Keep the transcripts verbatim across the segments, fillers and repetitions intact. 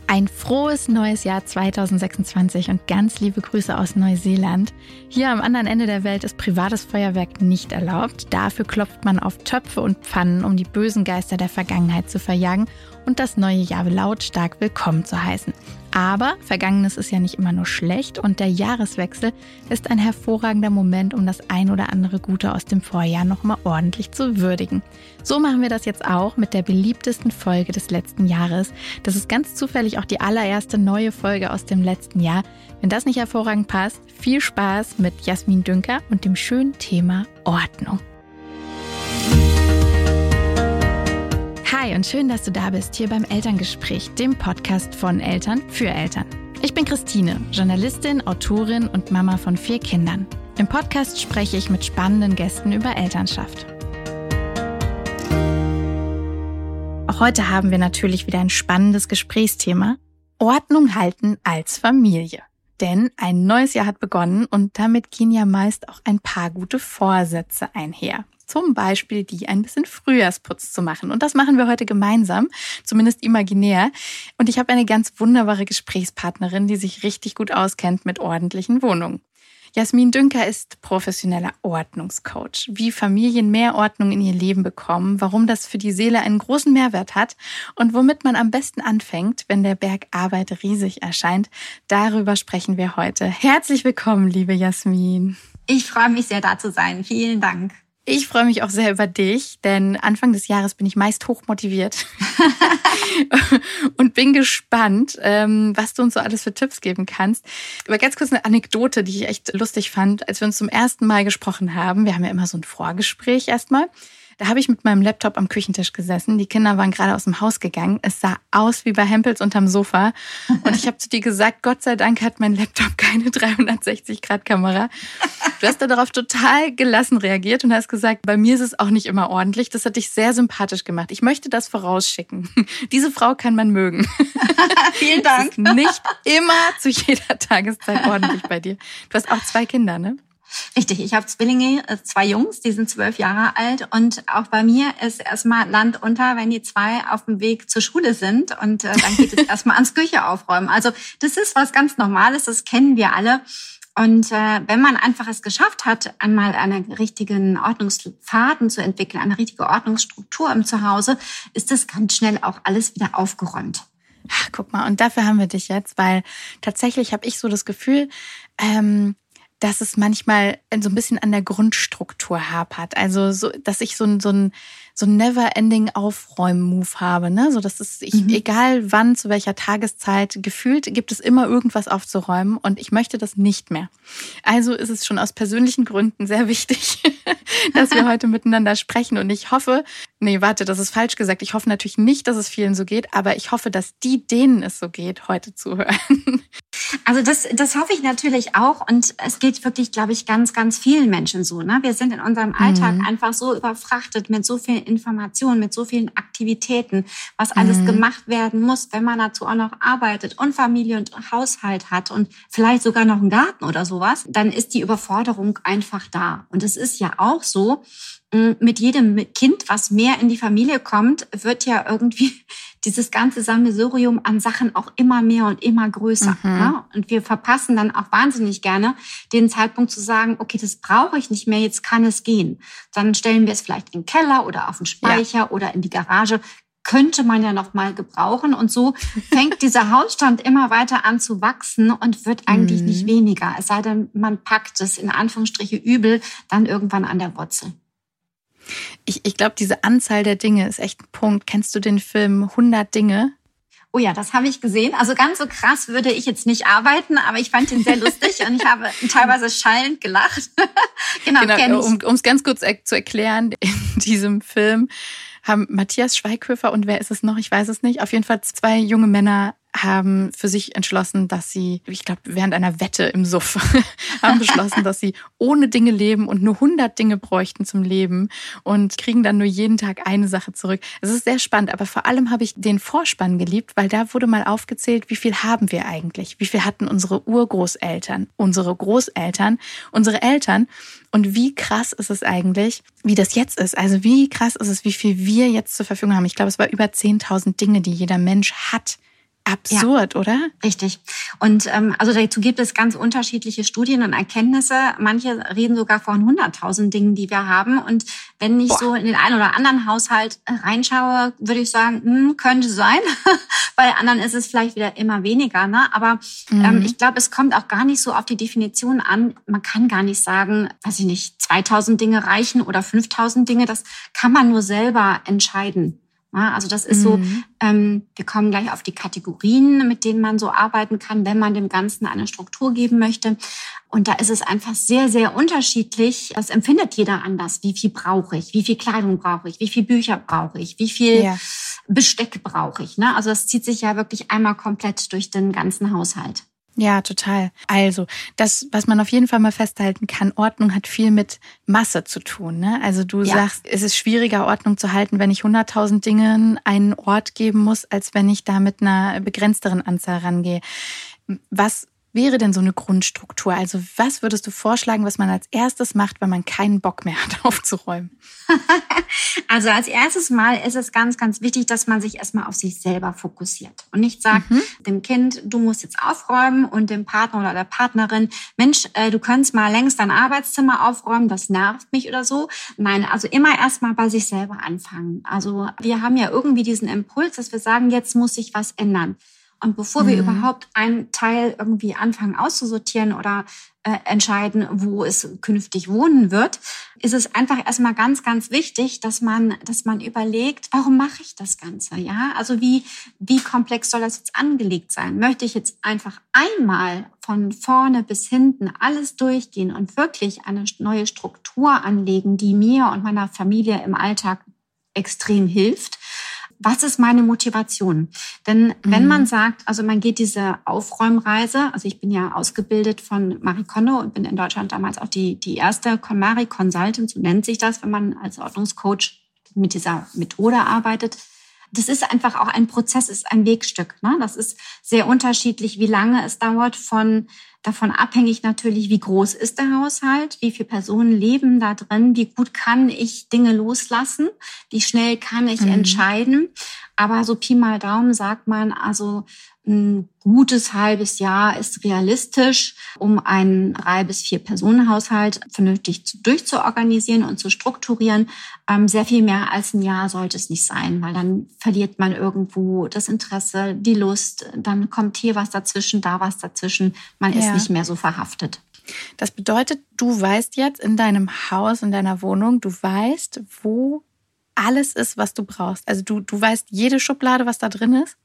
Ein frohes neues Jahr zwanzig sechsundzwanzig und ganz liebe Grüße aus Neuseeland. Hier am anderen Ende der Welt ist privates Feuerwerk nicht erlaubt. Dafür klopft man auf Töpfe und Pfannen, um die bösen Geister der Vergangenheit zu verjagen und das neue Jahr lautstark willkommen zu heißen. Aber Vergangenes ist ja nicht immer nur schlecht und der Jahreswechsel ist ein hervorragender Moment, um das ein oder andere Gute aus dem Vorjahr nochmal ordentlich zu würdigen. So machen wir das jetzt auch mit der beliebtesten Folge des letzten Jahres. Das ist ganz zufällig auch die allererste neue Folge aus dem letzten Jahr. Wenn das nicht hervorragend passt, viel Spaß mit Jasmin Dünker und dem schönen Thema Ordnung. Hi und schön, dass du da bist, hier beim Elterngespräch, dem Podcast von Eltern für Eltern. Ich bin Christine, Journalistin, Autorin und Mama von vier Kindern. Im Podcast spreche ich mit spannenden Gästen über Elternschaft. Auch heute haben wir natürlich wieder ein spannendes Gesprächsthema: Ordnung halten als Familie. Denn ein neues Jahr hat begonnen und damit gehen ja meist auch ein paar gute Vorsätze einher. Zum Beispiel die, ein bisschen Frühjahrsputz zu machen. Und das machen wir heute gemeinsam, zumindest imaginär. Und ich habe eine ganz wunderbare Gesprächspartnerin, die sich richtig gut auskennt mit ordentlichen Wohnungen. Jasmin Dünker ist professioneller Ordnungscoach. Wie Familien mehr Ordnung in ihr Leben bekommen, warum das für die Seele einen großen Mehrwert hat und womit man am besten anfängt, wenn der Berg Arbeit riesig erscheint, darüber sprechen wir heute. Herzlich willkommen, liebe Jasmin. Ich freue mich sehr, da zu sein. Vielen Dank. Ich freue mich auch sehr über dich, denn Anfang des Jahres bin ich meist hochmotiviert und bin gespannt, was du uns so alles für Tipps geben kannst. Aber ganz kurz eine Anekdote, die ich echt lustig fand, als wir uns zum ersten Mal gesprochen haben. Wir haben ja immer so ein Vorgespräch erstmal. Da habe ich mit meinem Laptop am Küchentisch gesessen. Die Kinder waren gerade aus dem Haus gegangen. Es sah aus wie bei Hempels unterm Sofa. Und ich habe zu dir gesagt, Gott sei Dank hat mein Laptop keine dreihundertsechzig Grad Kamera. Du hast darauf total gelassen reagiert und hast gesagt, bei mir ist es auch nicht immer ordentlich. Das hat dich sehr sympathisch gemacht. Ich möchte das vorausschicken. Diese Frau kann man mögen. Vielen Dank. Es ist nicht immer zu jeder Tageszeit ordentlich bei dir. Du hast auch zwei Kinder, ne? Richtig, ich habe Zwillinge, zwei Jungs, die sind zwölf Jahre alt und auch bei mir ist erstmal Land unter, wenn die zwei auf dem Weg zur Schule sind und äh, dann geht es erstmal ans Küche aufräumen. Also das ist was ganz Normales, das kennen wir alle. Und äh, wenn man einfach es geschafft hat, einmal einen richtigen Ordnungsfaden zu entwickeln, eine richtige Ordnungsstruktur im Zuhause, ist das ganz schnell auch alles wieder aufgeräumt. Ach, guck mal, und dafür haben wir dich jetzt, weil tatsächlich habe ich so das Gefühl, ähm, dass es manchmal so ein bisschen an der Grundstruktur hapert. Also so, dass ich so ein so ein so ein never-ending Aufräumen-Move habe, ne? So, dass es ich, mhm. egal wann, zu welcher Tageszeit, gefühlt gibt es immer irgendwas aufzuräumen und ich möchte das nicht mehr. Also ist es schon aus persönlichen Gründen sehr wichtig, dass wir heute miteinander sprechen und ich hoffe, nee, warte, das ist falsch gesagt. Ich hoffe natürlich nicht, dass es vielen so geht, aber ich hoffe, dass die, denen es so geht, heute zuhören. Also das, das hoffe ich natürlich auch und es geht wirklich, glaube ich, ganz, ganz vielen Menschen so, ne? Wir sind in unserem Alltag mhm. einfach so überfrachtet mit so vielen Informationen, mit so vielen Aktivitäten, was alles mhm. gemacht werden muss, wenn man dazu auch noch arbeitet und Familie und Haushalt hat und vielleicht sogar noch einen Garten oder sowas, dann ist die Überforderung einfach da. Und es ist ja auch so, mit jedem Kind, was mehr in die Familie kommt, wird ja irgendwie dieses ganze Sammelsurium an Sachen auch immer mehr und immer größer. Mhm. Ne? Und wir verpassen dann auch wahnsinnig gerne den Zeitpunkt zu sagen, okay, das brauche ich nicht mehr, jetzt kann es gehen. Dann stellen wir es vielleicht in den Keller oder auf den Speicher ja. oder in die Garage. Könnte man ja noch mal gebrauchen. Und so fängt dieser Hausstand immer weiter an zu wachsen und wird eigentlich mhm. nicht weniger. Es sei denn, man packt es in Anführungsstriche übel dann irgendwann an der Wurzel. Ich, ich glaube, diese Anzahl der Dinge ist echt ein Punkt. Kennst du den Film hundert Dinge? Oh ja, das habe ich gesehen. Also ganz so krass würde ich jetzt nicht arbeiten, aber ich fand ihn sehr lustig und ich habe teilweise schallend gelacht. genau, genau um es ganz kurz zu erklären, in diesem Film haben Matthias Schweighöfer und wer ist es noch? Ich weiß es nicht. Auf jeden Fall zwei junge Männer haben für sich entschlossen, dass sie, ich glaube, während einer Wette im Suff, haben beschlossen, dass sie ohne Dinge leben und nur hundert Dinge bräuchten zum Leben und kriegen dann nur jeden Tag eine Sache zurück. Es ist sehr spannend, aber vor allem habe ich den Vorspann geliebt, weil da wurde mal aufgezählt, wie viel haben wir eigentlich? Wie viel hatten unsere Urgroßeltern, unsere Großeltern, unsere Eltern? Und wie krass ist es eigentlich, wie das jetzt ist? Also wie krass ist es, wie viel wir jetzt zur Verfügung haben? Ich glaube, es war über zehntausend Dinge, die jeder Mensch hat. absurd, ja, oder? Richtig. Und ähm, also dazu gibt es ganz unterschiedliche Studien und Erkenntnisse. Manche reden sogar von hunderttausend Dingen, die wir haben. Und wenn ich Boah. so in den einen oder anderen Haushalt reinschaue, würde ich sagen, hm, könnte sein. Bei anderen ist es vielleicht wieder immer weniger. Ne? Aber mhm. ähm, ich glaube, es kommt auch gar nicht so auf die Definition an. Man kann gar nicht sagen, weiß ich nicht, zweitausend Dinge reichen oder fünftausend Dinge. Das kann man nur selber entscheiden. Ja, also das ist so, mhm. ähm, wir kommen gleich auf die Kategorien, mit denen man so arbeiten kann, wenn man dem Ganzen eine Struktur geben möchte. Und da ist es einfach sehr, sehr unterschiedlich. Das empfindet jeder anders. Wie viel brauche ich? Wie viel Kleidung brauche ich? Wie viel Bücher brauche ich? Wie viel ja. Besteck brauche ich? Ne? Also das zieht sich ja wirklich einmal komplett durch den ganzen Haushalt. Ja, total. Also, das, was man auf jeden Fall mal festhalten kann, Ordnung hat viel mit Masse zu tun. Ne? Also du ja. sagst, es ist schwieriger, Ordnung zu halten, wenn ich hunderttausend Dingen einen Ort geben muss, als wenn ich da mit einer begrenzteren Anzahl rangehe. Was wäre denn so eine Grundstruktur? Also was würdest du vorschlagen, was man als erstes macht, wenn man keinen Bock mehr hat, aufzuräumen? Also als erstes Mal ist es ganz, ganz wichtig, dass man sich erstmal auf sich selber fokussiert und nicht sagt mhm. dem Kind, du musst jetzt aufräumen und dem Partner oder der Partnerin, Mensch, äh, du könntest mal längst dein Arbeitszimmer aufräumen, das nervt mich oder so. Nein, also immer erstmal bei sich selber anfangen. Also wir haben ja irgendwie diesen Impuls, dass wir sagen, jetzt muss sich was ändern. Und bevor wir mhm. überhaupt einen Teil irgendwie anfangen auszusortieren oder äh, entscheiden, wo es künftig wohnen wird, ist es einfach erstmal ganz, ganz wichtig, dass man, dass man überlegt, warum mache ich das Ganze? Ja, also wie, wie komplex soll das jetzt angelegt sein? Möchte ich jetzt einfach einmal von vorne bis hinten alles durchgehen und wirklich eine neue Struktur anlegen, die mir und meiner Familie im Alltag extrem hilft? Was ist meine Motivation? Denn wenn man sagt, also man geht diese Aufräumreise, also ich bin ja ausgebildet von Marie Kondo und bin in Deutschland damals auch die, die erste KonMari Consultant, so nennt sich das, wenn man als Ordnungscoach mit dieser Methode arbeitet. Das ist einfach auch ein Prozess, ist ein Wegstück. Ne? Das ist sehr unterschiedlich, wie lange es dauert, von davon abhängig natürlich, wie groß ist der Haushalt, wie viele Personen leben da drin, wie gut kann ich Dinge loslassen, wie schnell kann ich mhm. entscheiden. Aber so Pi mal Daumen sagt man, also ein gutes halbes Jahr ist realistisch, um einen drei- bis vier Personenhaushalt vernünftig durchzuorganisieren und zu strukturieren. Ähm, sehr viel mehr als ein Jahr sollte es nicht sein, weil dann verliert man irgendwo das Interesse, die Lust, dann kommt hier was dazwischen, da was dazwischen. Man ja. ist nicht mehr so verhaftet. Das bedeutet, du weißt jetzt in deinem Haus, in deiner Wohnung, du weißt, wo alles ist, was du brauchst. Also du, du weißt jede Schublade, was da drin ist?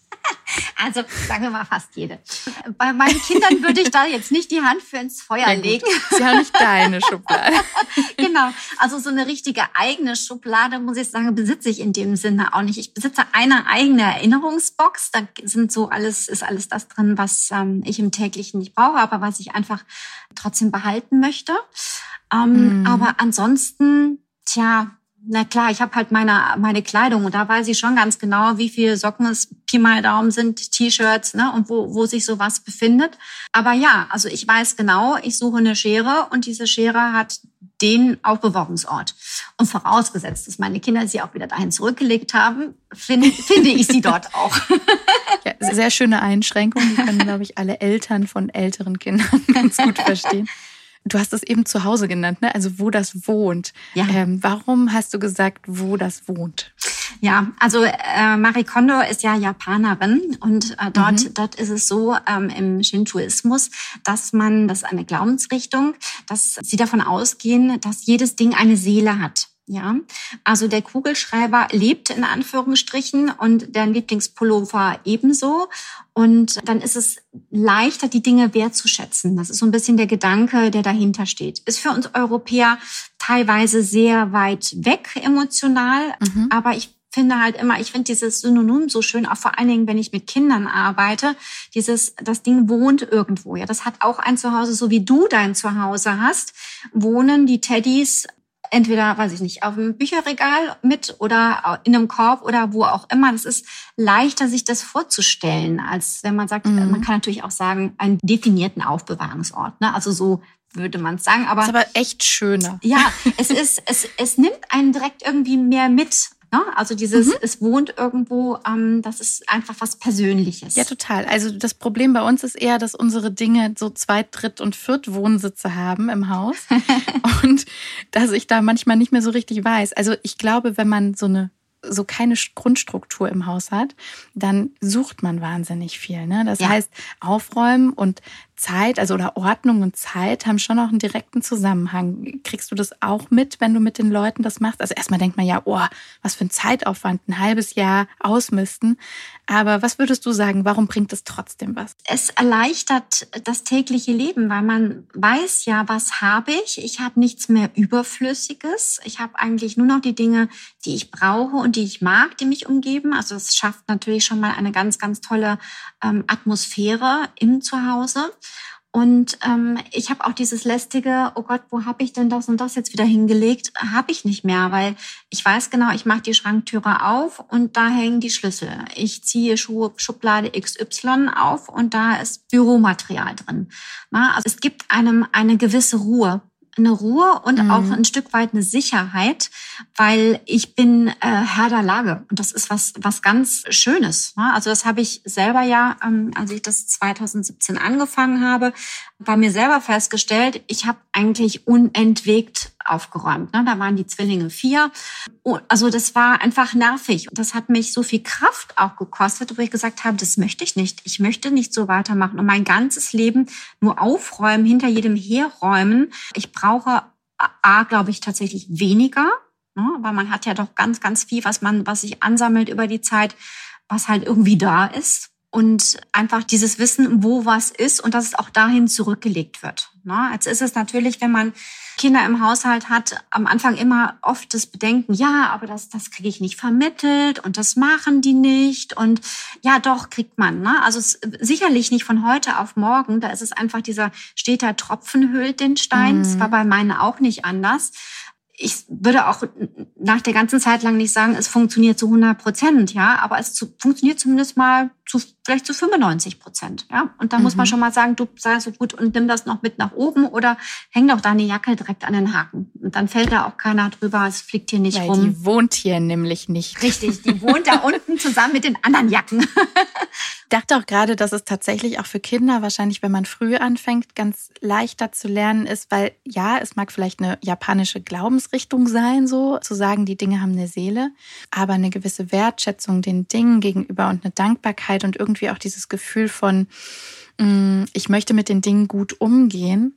Also sagen wir mal fast jede. Bei meinen Kindern würde ich da jetzt nicht die Hand für ins Feuer ja, legen. Das ist ja nicht deine Schublade. Genau, also so eine richtige eigene Schublade, muss ich sagen, besitze ich in dem Sinne auch nicht. Ich besitze eine eigene Erinnerungsbox, da sind so alles, ist alles das drin, was ähm, ich im täglichen nicht brauche, aber was ich einfach trotzdem behalten möchte. Ähm, mm. Aber ansonsten, tja, na klar, ich habe halt meine meine Kleidung und da weiß ich schon ganz genau, wie viele Socken es Pi mal Daumen sind, T-Shirts, ne, und wo wo sich sowas befindet. Aber ja, also ich weiß genau, ich suche eine Schere und diese Schere hat den Aufbewahrungsort. Und vorausgesetzt, dass meine Kinder sie auch wieder dahin zurückgelegt haben, finde finde ich sie dort auch. Ja, sehr schöne Einschränkung, die können, glaube ich, alle Eltern von älteren Kindern ganz gut verstehen. Du hast es eben zu Hause genannt, ne? Also wo das wohnt. Ja. Ähm, warum hast du gesagt, wo das wohnt? Ja, also äh, Marie Kondo ist ja Japanerin und äh, dort mhm. dort ist es so ähm, im Shintoismus, dass man, das ist eine Glaubensrichtung, dass sie davon ausgehen, dass jedes Ding eine Seele hat. Ja, also der Kugelschreiber lebt in Anführungsstrichen und der Lieblingspullover ebenso. Und dann ist es leichter, die Dinge wertzuschätzen. Das ist so ein bisschen der Gedanke, der dahinter steht. Ist für uns Europäer teilweise sehr weit weg emotional, mhm. aber ich finde halt immer, ich finde dieses Synonym so schön, auch vor allen Dingen, wenn ich mit Kindern arbeite, dieses, das Ding wohnt irgendwo. Ja, das hat auch ein Zuhause, so wie du dein Zuhause hast, wohnen die Teddys entweder, weiß ich nicht, auf dem Bücherregal mit oder in einem Korb oder wo auch immer. Das ist leichter, sich das vorzustellen, als wenn man sagt, mhm. man kann natürlich auch sagen, einen definierten Aufbewahrungsort. Ne? Also so würde man es sagen. Aber das ist aber echt schöner. Ja, es ist, es, es nimmt einen direkt irgendwie mehr mit. Ne? Also dieses, Mhm. es wohnt irgendwo, ähm, das ist einfach was Persönliches. Ja, total. Also das Problem bei uns ist eher, dass unsere Dinge so Zweit-, Dritt- und Viert-Wohnsitze haben im Haus und dass ich da manchmal nicht mehr so richtig weiß. Also ich glaube, wenn man so eine so keine Grundstruktur im Haus hat, dann sucht man wahnsinnig viel. Ne? Das Ja. heißt, Aufräumen und Zeit, also oder Ordnung und Zeit haben schon auch einen direkten Zusammenhang. Kriegst du das auch mit, wenn du mit den Leuten das machst? Also erstmal denkt man ja, oh, was für ein Zeitaufwand, ein halbes Jahr ausmisten. Aber was würdest du sagen, warum bringt es trotzdem was? Es erleichtert das tägliche Leben, weil man weiß ja, was habe ich. Ich habe nichts mehr Überflüssiges. Ich habe eigentlich nur noch die Dinge, die ich brauche und die ich mag, die mich umgeben. Also es schafft natürlich schon mal eine ganz, ganz tolle ähm, Atmosphäre im Zuhause. Und ähm, ich habe auch dieses lästige, oh Gott, wo habe ich denn das und das jetzt wieder hingelegt? Habe ich nicht mehr, weil ich weiß genau, ich mache die Schranktüre auf und da hängen die Schlüssel. Ich ziehe Schuhe, Schublade X Y auf und da ist Büromaterial drin. Na, also es gibt einem eine gewisse Ruhe. Eine Ruhe und mhm. auch ein Stück weit eine Sicherheit, weil ich bin äh, Herr der Lage. Und das ist was was ganz Schönes. Ne? Also das habe ich selber ja, ähm, als ich das zwanzig siebzehn angefangen habe, bei mir selber festgestellt, ich habe eigentlich unentwegt aufgeräumt. Ne? Da waren die Zwillinge vier. Also das war einfach nervig. Und das hat mich so viel Kraft auch gekostet, wo ich gesagt habe, das möchte ich nicht. Ich möchte nicht so weitermachen und mein ganzes Leben nur aufräumen, hinter jedem herräumen. Ich brauche A, glaube ich, tatsächlich weniger, ne? Weil man hat ja doch ganz, ganz viel, was man, was sich ansammelt über die Zeit, was halt irgendwie da ist. Und einfach dieses Wissen, wo was ist und dass es auch dahin zurückgelegt wird. Jetzt ist es natürlich, wenn man Kinder im Haushalt hat, am Anfang immer oft das Bedenken, ja, aber das, das kriege ich nicht vermittelt und das machen die nicht. Und ja, doch, kriegt man. Ne? Also es, sicherlich nicht von heute auf morgen. Da ist es einfach dieser steter Tropfen höhlt den Stein. Mhm. Das war bei meinen auch nicht anders. Ich würde auch nach der ganzen Zeit lang nicht sagen, es funktioniert zu hundert Prozent, ja, aber es zu, funktioniert zumindest mal zu, vielleicht zu fünfundneunzig Prozent, ja. Und da mhm. muss man schon mal sagen, du sei so gut und nimm das noch mit nach oben oder häng doch deine Jacke direkt an den Haken. Und dann fällt da auch keiner drüber, es fliegt hier nicht Weil rum. Die wohnt hier nämlich nicht. Richtig, die wohnt da unten zusammen mit den anderen Jacken. Ich dachte auch gerade, dass es tatsächlich auch für Kinder wahrscheinlich, wenn man früh anfängt, ganz leichter zu lernen ist, weil ja, es mag vielleicht eine japanische Glaubensrichtung sein, so zu sagen, die Dinge haben eine Seele, aber eine gewisse Wertschätzung den Dingen gegenüber und eine Dankbarkeit und irgendwie auch dieses Gefühl von, ich möchte mit den Dingen gut umgehen,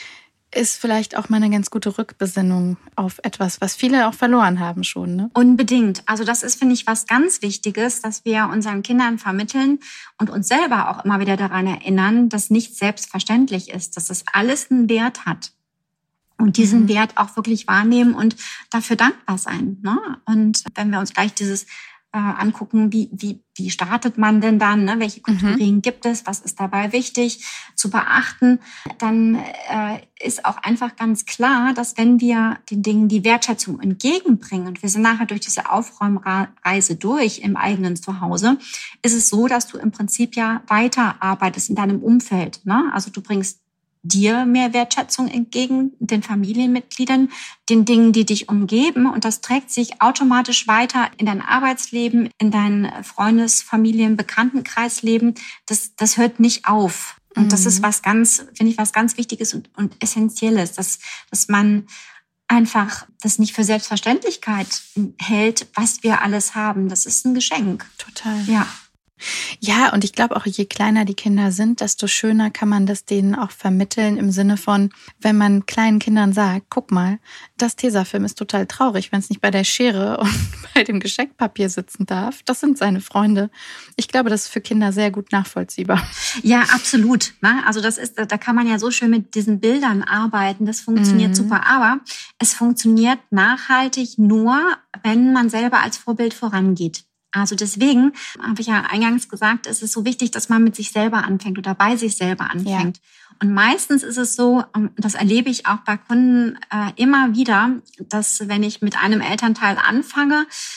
ist vielleicht auch mal eine ganz gute Rückbesinnung auf etwas, was viele auch verloren haben schon. Ne? Unbedingt. Also das ist, finde ich, was ganz Wichtiges, dass wir unseren Kindern vermitteln und uns selber auch immer wieder daran erinnern, dass nichts selbstverständlich ist, dass das alles einen Wert hat. Und diesen mhm. Wert auch wirklich wahrnehmen und dafür dankbar sein. Ne? Und wenn wir uns gleich dieses äh, angucken, wie, wie, wie startet man denn dann, ne? Welche Kategorien mhm. gibt es, was ist dabei wichtig zu beachten, dann äh, ist auch einfach ganz klar, dass wenn wir den Dingen die Wertschätzung entgegenbringen, und wir sind nachher durch diese Aufräumreise durch im eigenen Zuhause, ist es so, dass du im Prinzip ja weiterarbeitest in deinem Umfeld. Ne? Also du bringst dir mehr Wertschätzung entgegen, den Familienmitgliedern, den Dingen, die dich umgeben. Und das trägt sich automatisch weiter in dein Arbeitsleben, in dein Freundes-, Familien-, Bekanntenkreisleben. Das, das hört nicht auf. Und mhm. das ist was ganz, finde ich, was ganz Wichtiges und, und Essentielles, dass, dass man einfach das nicht für Selbstverständlichkeit hält, was wir alles haben. Das ist ein Geschenk. Total. Ja. Ja, und ich glaube auch, je kleiner die Kinder sind, desto schöner kann man das denen auch vermitteln im Sinne von, wenn man kleinen Kindern sagt, guck mal, das Tesafilm ist total traurig, wenn es nicht bei der Schere und bei dem Geschenkpapier sitzen darf. Das sind seine Freunde. Ich glaube, das ist für Kinder sehr gut nachvollziehbar. Ja, absolut. Also das ist, da kann man ja so schön mit diesen Bildern arbeiten. Das funktioniert mhm. super. Aber es funktioniert nachhaltig nur, wenn man selber als Vorbild vorangeht. Also deswegen habe ich ja eingangs gesagt, es ist so wichtig, dass man mit sich selber anfängt oder bei sich selber anfängt. Ja. Und meistens ist es so, das erlebe ich auch bei Kunden äh, immer wieder, dass wenn ich mit einem Elternteil anfange,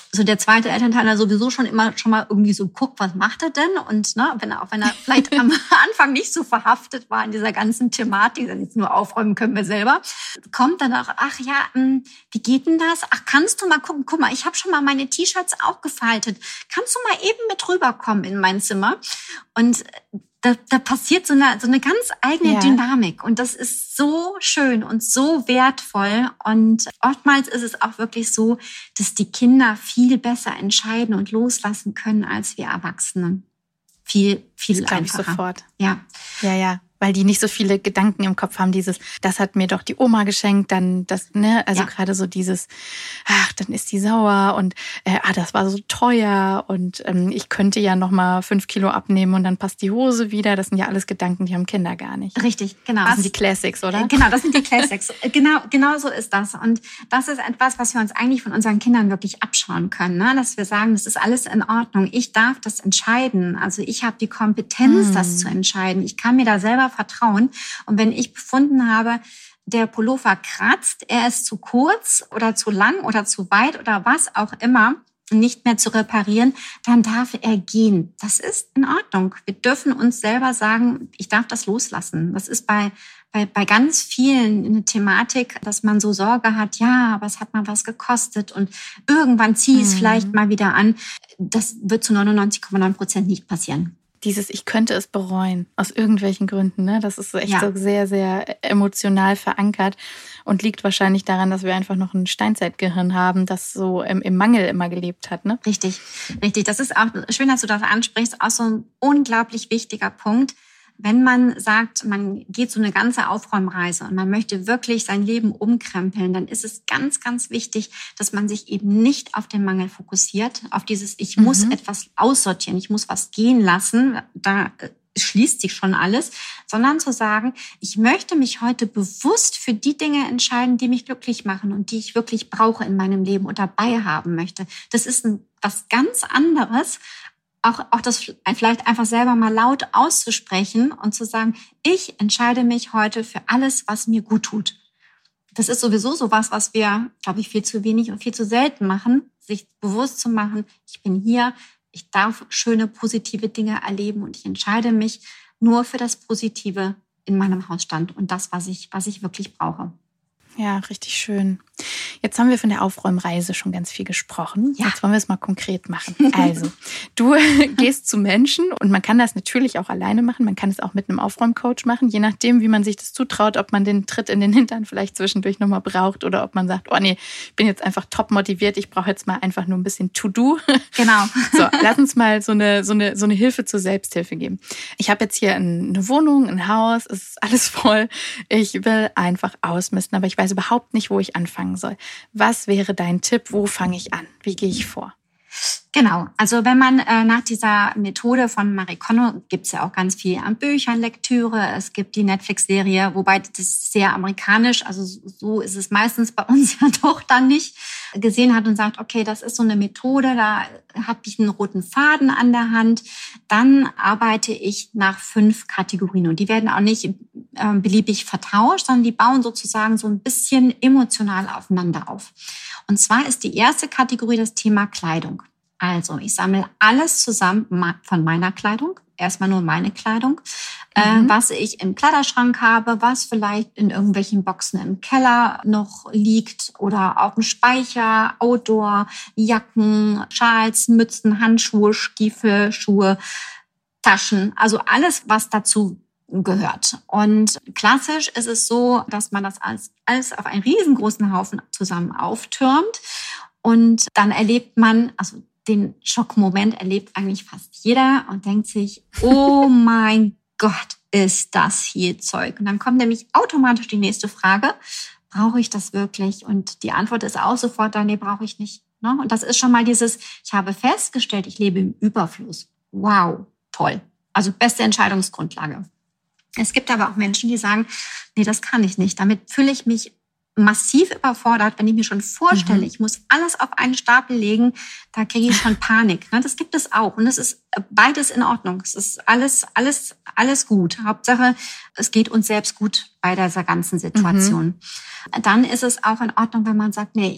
so der zweite Elternteil da sowieso schon immer schon mal irgendwie so guckt, was macht er denn? Und ne, wenn er, auch wenn er vielleicht am Anfang nicht so verhaftet war in dieser ganzen Thematik, dann jetzt nur aufräumen können wir selber, kommt dann auch, ach ja, mh, wie geht denn das? Ach, kannst du mal gucken, guck mal, ich habe schon mal meine T-Shirts auch gefaltet. Kannst du mal eben mit rüberkommen in mein Zimmer? Und Da, da passiert so eine, so eine ganz eigene ja. Dynamik. Und das ist so schön und so wertvoll. Und oftmals ist es auch wirklich so, dass die Kinder viel besser entscheiden und loslassen können als wir Erwachsenen. Viel, viel das einfacher. Ich sofort. Ja. Ja, ja. Weil die nicht so viele Gedanken im Kopf haben, dieses, das hat mir doch die Oma geschenkt, dann das, ne, also ja. gerade so dieses, ach, dann ist die sauer und äh, ah, das war so teuer und ähm, ich könnte ja noch mal fünf Kilo abnehmen und dann passt die Hose wieder. Das sind ja alles Gedanken, die haben Kinder gar nicht. Richtig, genau. Das sind die Classics, oder? Genau, das sind die Classics. genau, genau so ist das. Und das ist etwas, was wir uns eigentlich von unseren Kindern wirklich abschauen können, ne? Dass wir sagen, das ist alles in Ordnung. Ich darf das entscheiden. Also ich habe die Kompetenz, hm. das zu entscheiden. Ich kann mir da selber vertrauen. Und wenn ich befunden habe, der Pullover kratzt, er ist zu kurz oder zu lang oder zu weit oder was auch immer, nicht mehr zu reparieren, dann darf er gehen. Das ist in Ordnung. Wir dürfen uns selber sagen, ich darf das loslassen. Das ist bei, bei, bei ganz vielen eine Thematik, dass man so Sorge hat, ja, aber es hat mal was gekostet und irgendwann ziehe ich es mhm. vielleicht mal wieder an. Das wird zu neunundneunzig Komma neun Prozent nicht passieren. Dieses, ich könnte es bereuen, aus irgendwelchen Gründen, ne? Das ist echt ja. so sehr, sehr emotional verankert und liegt wahrscheinlich daran, dass wir einfach noch ein Steinzeitgehirn haben, das so im, im Mangel immer gelebt hat, ne? Richtig, richtig. Das ist auch schön, dass du das ansprichst, auch so ein unglaublich wichtiger Punkt. Wenn man sagt, man geht so eine ganze Aufräumreise und man möchte wirklich sein Leben umkrempeln, dann ist es ganz, ganz wichtig, dass man sich eben nicht auf den Mangel fokussiert, auf dieses, ich mhm. muss etwas aussortieren, ich muss was gehen lassen, da schließt sich schon alles, sondern zu sagen, ich möchte mich heute bewusst für die Dinge entscheiden, die mich glücklich machen und die ich wirklich brauche in meinem Leben und dabei haben möchte. Das ist ein, was ganz anderes, Auch, auch das vielleicht einfach selber mal laut auszusprechen und zu sagen, ich entscheide mich heute für alles, was mir gut tut. Das ist sowieso sowas, was wir, glaube ich, viel zu wenig und viel zu selten machen, sich bewusst zu machen, ich bin hier, ich darf schöne, positive Dinge erleben und ich entscheide mich nur für das Positive in meinem Hausstand und das, was ich, was ich wirklich brauche. Ja, richtig schön. Jetzt haben wir von der Aufräumreise schon ganz viel gesprochen. Ja. Jetzt wollen wir es mal konkret machen. Also, du gehst zu Menschen und man kann das natürlich auch alleine machen. Man kann es auch mit einem Aufräumcoach machen, je nachdem, wie man sich das zutraut, ob man den Tritt in den Hintern vielleicht zwischendurch nochmal braucht oder ob man sagt, oh nee, ich bin jetzt einfach top motiviert, ich brauche jetzt mal einfach nur ein bisschen To-Do. Genau. So, lass uns mal so eine, so eine, so eine Hilfe zur Selbsthilfe geben. Ich habe jetzt hier eine Wohnung, ein Haus, es ist alles voll. Ich will einfach ausmisten, aber ich weiß überhaupt nicht, wo ich anfangen soll. Was wäre dein Tipp? Wo fange ich an? Wie gehe ich vor? Genau, also wenn man äh, nach dieser Methode von Marie Kondo, gibt es ja auch ganz viel an Büchern, Lektüre, es gibt die Netflix-Serie, wobei das ist sehr amerikanisch, also so ist es meistens bei uns ja doch dann nicht, gesehen hat und sagt, okay, das ist so eine Methode, da habe ich einen roten Faden an der Hand, dann arbeite ich nach fünf Kategorien und die werden auch nicht äh, beliebig vertauscht, sondern die bauen sozusagen so ein bisschen emotional aufeinander auf. Und zwar ist die erste Kategorie das Thema Kleidung. Also ich sammle alles zusammen von meiner Kleidung, erstmal nur meine Kleidung, mhm. äh, was ich im Kleiderschrank habe, was vielleicht in irgendwelchen Boxen im Keller noch liegt oder auf dem Speicher, Outdoor, Jacken, Schals, Mützen, Handschuhe, Stiefel, Schuhe, Taschen, also alles, was dazu gehört. Und klassisch ist es so, dass man das alles, alles auf einen riesengroßen Haufen zusammen auftürmt und dann erlebt man, also den Schockmoment erlebt eigentlich fast jeder und denkt sich, oh mein Gott, ist das hier Zeug. Und dann kommt nämlich automatisch die nächste Frage, brauche ich das wirklich? Und die Antwort ist auch sofort da, nee, brauche ich nicht. Und das ist schon mal dieses, ich habe festgestellt, ich lebe im Überfluss. Wow, toll. Also beste Entscheidungsgrundlage. Es gibt aber auch Menschen, die sagen, nee, das kann ich nicht. Damit fühle ich mich massiv überfordert, wenn ich mir schon vorstelle, mhm. ich muss alles auf einen Stapel legen, da kriege ich schon Panik. Das gibt es auch und es ist beides in Ordnung. Es ist alles, alles, alles gut. Hauptsache, es geht uns selbst gut bei dieser ganzen Situation. Mhm. Dann ist es auch in Ordnung, wenn man sagt, nee, ich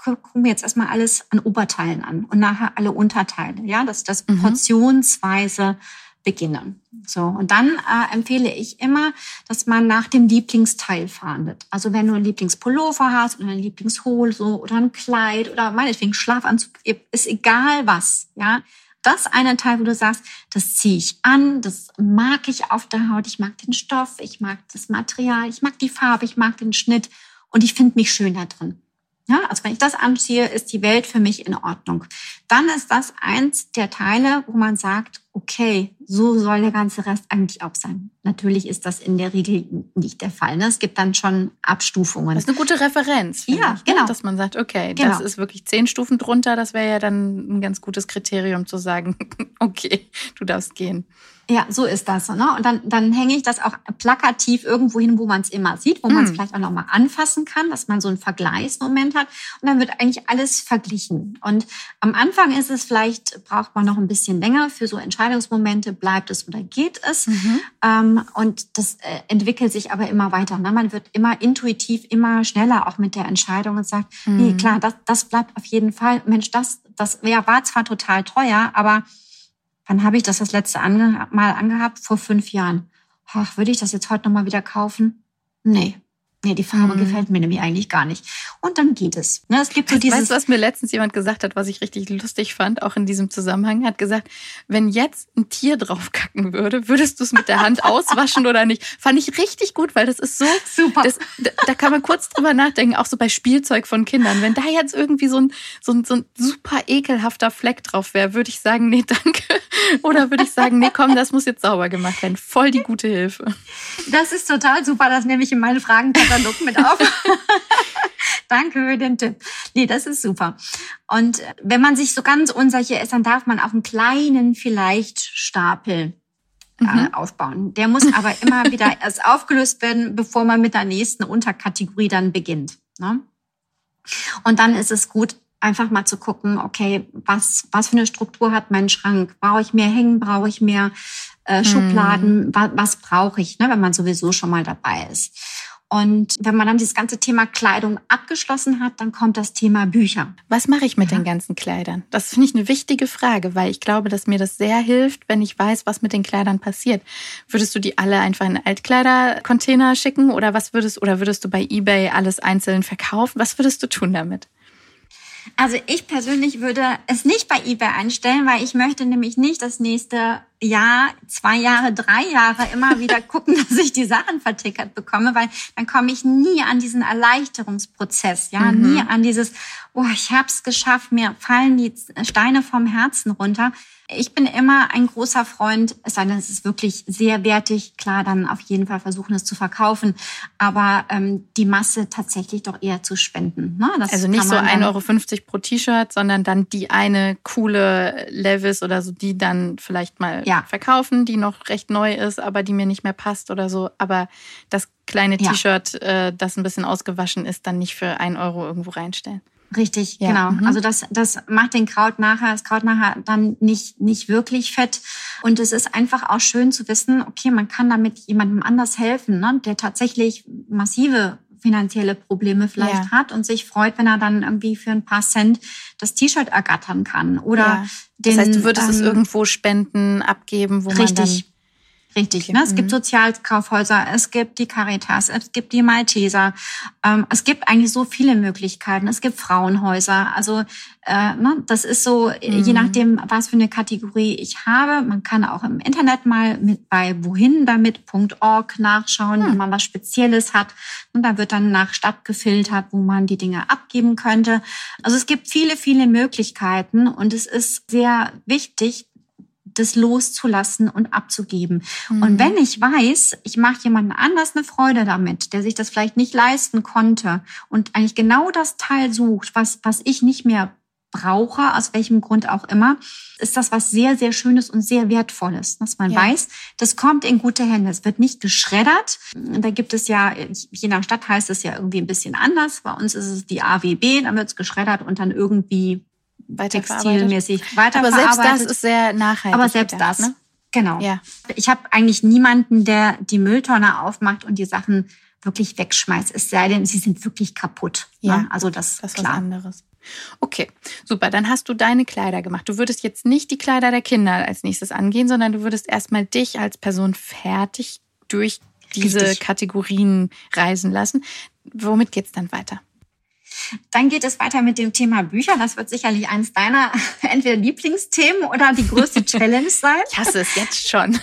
gucken wir jetzt erstmal alles an Oberteilen an und nachher alle Unterteile. Ja, dass das portionsweise beginnen. So, und dann äh, empfehle ich immer, dass man nach dem Lieblingsteil fahndet. Also wenn du einen Lieblingspullover hast oder eine Lieblingshose oder ein Kleid oder meinetwegen Schlafanzug, ist egal was, ja. Das eine Teil, wo du sagst, das ziehe ich an, das mag ich auf der Haut, ich mag den Stoff, ich mag das Material, ich mag die Farbe, ich mag den Schnitt und ich finde mich schön da drin. Ja, also wenn ich das anziehe, ist die Welt für mich in Ordnung. Dann ist das eins der Teile, wo man sagt, okay, so soll der ganze Rest eigentlich auch sein. Natürlich ist das in der Regel nicht der Fall. Ne? Es gibt dann schon Abstufungen. Das ist eine gute Referenz, ja, ich, genau. Ne? Dass man sagt, okay, genau. das ist wirklich zehn Stufen drunter. Das wäre ja dann ein ganz gutes Kriterium zu sagen, okay, du darfst gehen. Ja, so ist das. Ne? Und dann, dann hänge ich das auch plakativ irgendwo hin, wo man es immer sieht, wo mm. man es vielleicht auch noch mal anfassen kann, dass man so einen Vergleichsmoment hat. Und dann wird eigentlich alles verglichen. Und am Anfang ist es vielleicht, braucht man noch ein bisschen länger für so Entscheidungsmomente, bleibt es oder geht es. Mhm. Ähm, und das äh, entwickelt sich aber immer weiter. Ne? Man wird immer intuitiv, immer schneller auch mit der Entscheidung und sagt, mm. nee, klar, das, das bleibt auf jeden Fall. Mensch, das, das ja, war zwar total teuer, aber wann habe ich das das letzte ange- Mal angehabt? Vor fünf Jahren. Ach, würde ich das jetzt heute nochmal wieder kaufen? Nee. Nee, die Farbe mhm. gefällt mir nämlich eigentlich gar nicht. Und dann geht es. Ne, es gibt so dieses. Weißt du, was mir letztens jemand gesagt hat, was ich richtig lustig fand, auch in diesem Zusammenhang? Er hat gesagt, wenn jetzt ein Tier draufkacken würde, würdest du es mit der Hand auswaschen oder nicht? Fand ich richtig gut, weil das ist so super. Das, da, da kann man kurz drüber nachdenken, auch so bei Spielzeug von Kindern. Wenn da jetzt irgendwie so ein, so ein, so ein super ekelhafter Fleck drauf wäre, würde ich sagen, nee, danke. Oder würde ich sagen, nee, komm, das muss jetzt sauber gemacht werden. Voll die gute Hilfe. Das ist total super, das nehme ich in meine Fragenkatalog mit auf. Danke für den Tipp. Nee, das ist super. Und wenn man sich so ganz unsicher ist, dann darf man auch einen kleinen vielleicht Stapel äh, mhm. aufbauen. Der muss aber immer wieder erst aufgelöst werden, bevor man mit der nächsten Unterkategorie dann beginnt. Ne? Und dann ist es gut, einfach mal zu gucken, okay, was, was für eine Struktur hat mein Schrank? Brauche ich mehr Hängen? Brauche ich mehr äh, Schubladen? Mhm. Was, was brauche ich, ne, wenn man sowieso schon mal dabei ist? Und wenn man dann dieses ganze Thema Kleidung abgeschlossen hat, dann kommt das Thema Bücher. Was mache ich mit ja. den ganzen Kleidern? Das finde ich eine wichtige Frage, weil ich glaube, dass mir das sehr hilft, wenn ich weiß, was mit den Kleidern passiert. Würdest du die alle einfach in Altkleidercontainer schicken oder was würdest oder würdest du bei eBay alles einzeln verkaufen? Was würdest du tun damit? Also ich persönlich würde es nicht bei eBay einstellen, weil ich möchte nämlich nicht das nächste Jahr, zwei Jahre, drei Jahre immer wieder gucken, dass ich die Sachen vertickert bekomme, weil dann komme ich nie an diesen Erleichterungsprozess, ja, mhm. nie an dieses, oh, ich hab's geschafft, mir fallen die Steine vom Herzen runter. Ich bin immer ein großer Freund, es sei denn, es ist wirklich sehr wertig, klar, dann auf jeden Fall versuchen, es zu verkaufen, aber ähm, die Masse tatsächlich doch eher zu spenden. Ne? Das also nicht so ein Euro fünfzig pro T-Shirt, sondern dann die eine coole Levi's oder so, die dann vielleicht mal ja. verkaufen, die noch recht neu ist, aber die mir nicht mehr passt oder so. Aber das kleine ja. T-Shirt, äh, das ein bisschen ausgewaschen ist, dann nicht für einen Euro irgendwo reinstellen. Richtig, ja. genau. Mhm. Also das, das macht den Kraut nachher, das Kraut nachher dann nicht, nicht wirklich fett. Und es ist einfach auch schön zu wissen, okay, man kann damit jemandem anders helfen, ne, der tatsächlich massive finanzielle Probleme vielleicht ja. hat und sich freut, wenn er dann irgendwie für ein paar Cent das T-Shirt ergattern kann. Oder ja. den, das heißt, du würdest ähm, es irgendwo spenden, abgeben, wo richtig. man dann... Richtig, okay. ne? Es gibt Sozialkaufhäuser, es gibt die Caritas, es gibt die Malteser. Ähm, es gibt eigentlich so viele Möglichkeiten. Es gibt Frauenhäuser. Also äh, ne? das ist so, mhm. je nachdem, was für eine Kategorie ich habe. Man kann auch im Internet mal mit bei wohindamit punkt org nachschauen, mhm. wenn man was Spezielles hat. Und da wird dann nach Stadt gefiltert, wo man die Dinge abgeben könnte. Also es gibt viele, viele Möglichkeiten und es ist sehr wichtig, das loszulassen und abzugeben. Mhm. Und wenn ich weiß, ich mache jemandem anders eine Freude damit, der sich das vielleicht nicht leisten konnte und eigentlich genau das Teil sucht, was, was ich nicht mehr brauche, aus welchem Grund auch immer, ist das was sehr, sehr Schönes und sehr Wertvolles, dass man ja. weiß, das kommt in gute Hände. Es wird nicht geschreddert. Da gibt es ja, je nach Stadt heißt es ja irgendwie ein bisschen anders. Bei uns ist es die A W B, dann wird es geschreddert und dann irgendwie textilmäßig weiterverarbeitet. Aber selbst das ist sehr nachhaltig. Aber selbst gedacht, das, ne? genau. Ja. Ich habe eigentlich niemanden, der die Mülltonne aufmacht und die Sachen wirklich wegschmeißt. Es sei denn, sie sind wirklich kaputt. Ja, ne? Also das, das ist klar. was anderes. Okay, super. Dann hast du deine Kleider gemacht. Du würdest jetzt nicht die Kleider der Kinder als nächstes angehen, sondern du würdest erstmal dich als Person fertig durch diese Richtig. Kategorien reisen lassen. Womit geht's dann weiter? Dann geht es weiter mit dem Thema Bücher. Das wird sicherlich eines deiner entweder Lieblingsthemen oder die größte Challenge sein. Ich hasse es jetzt schon.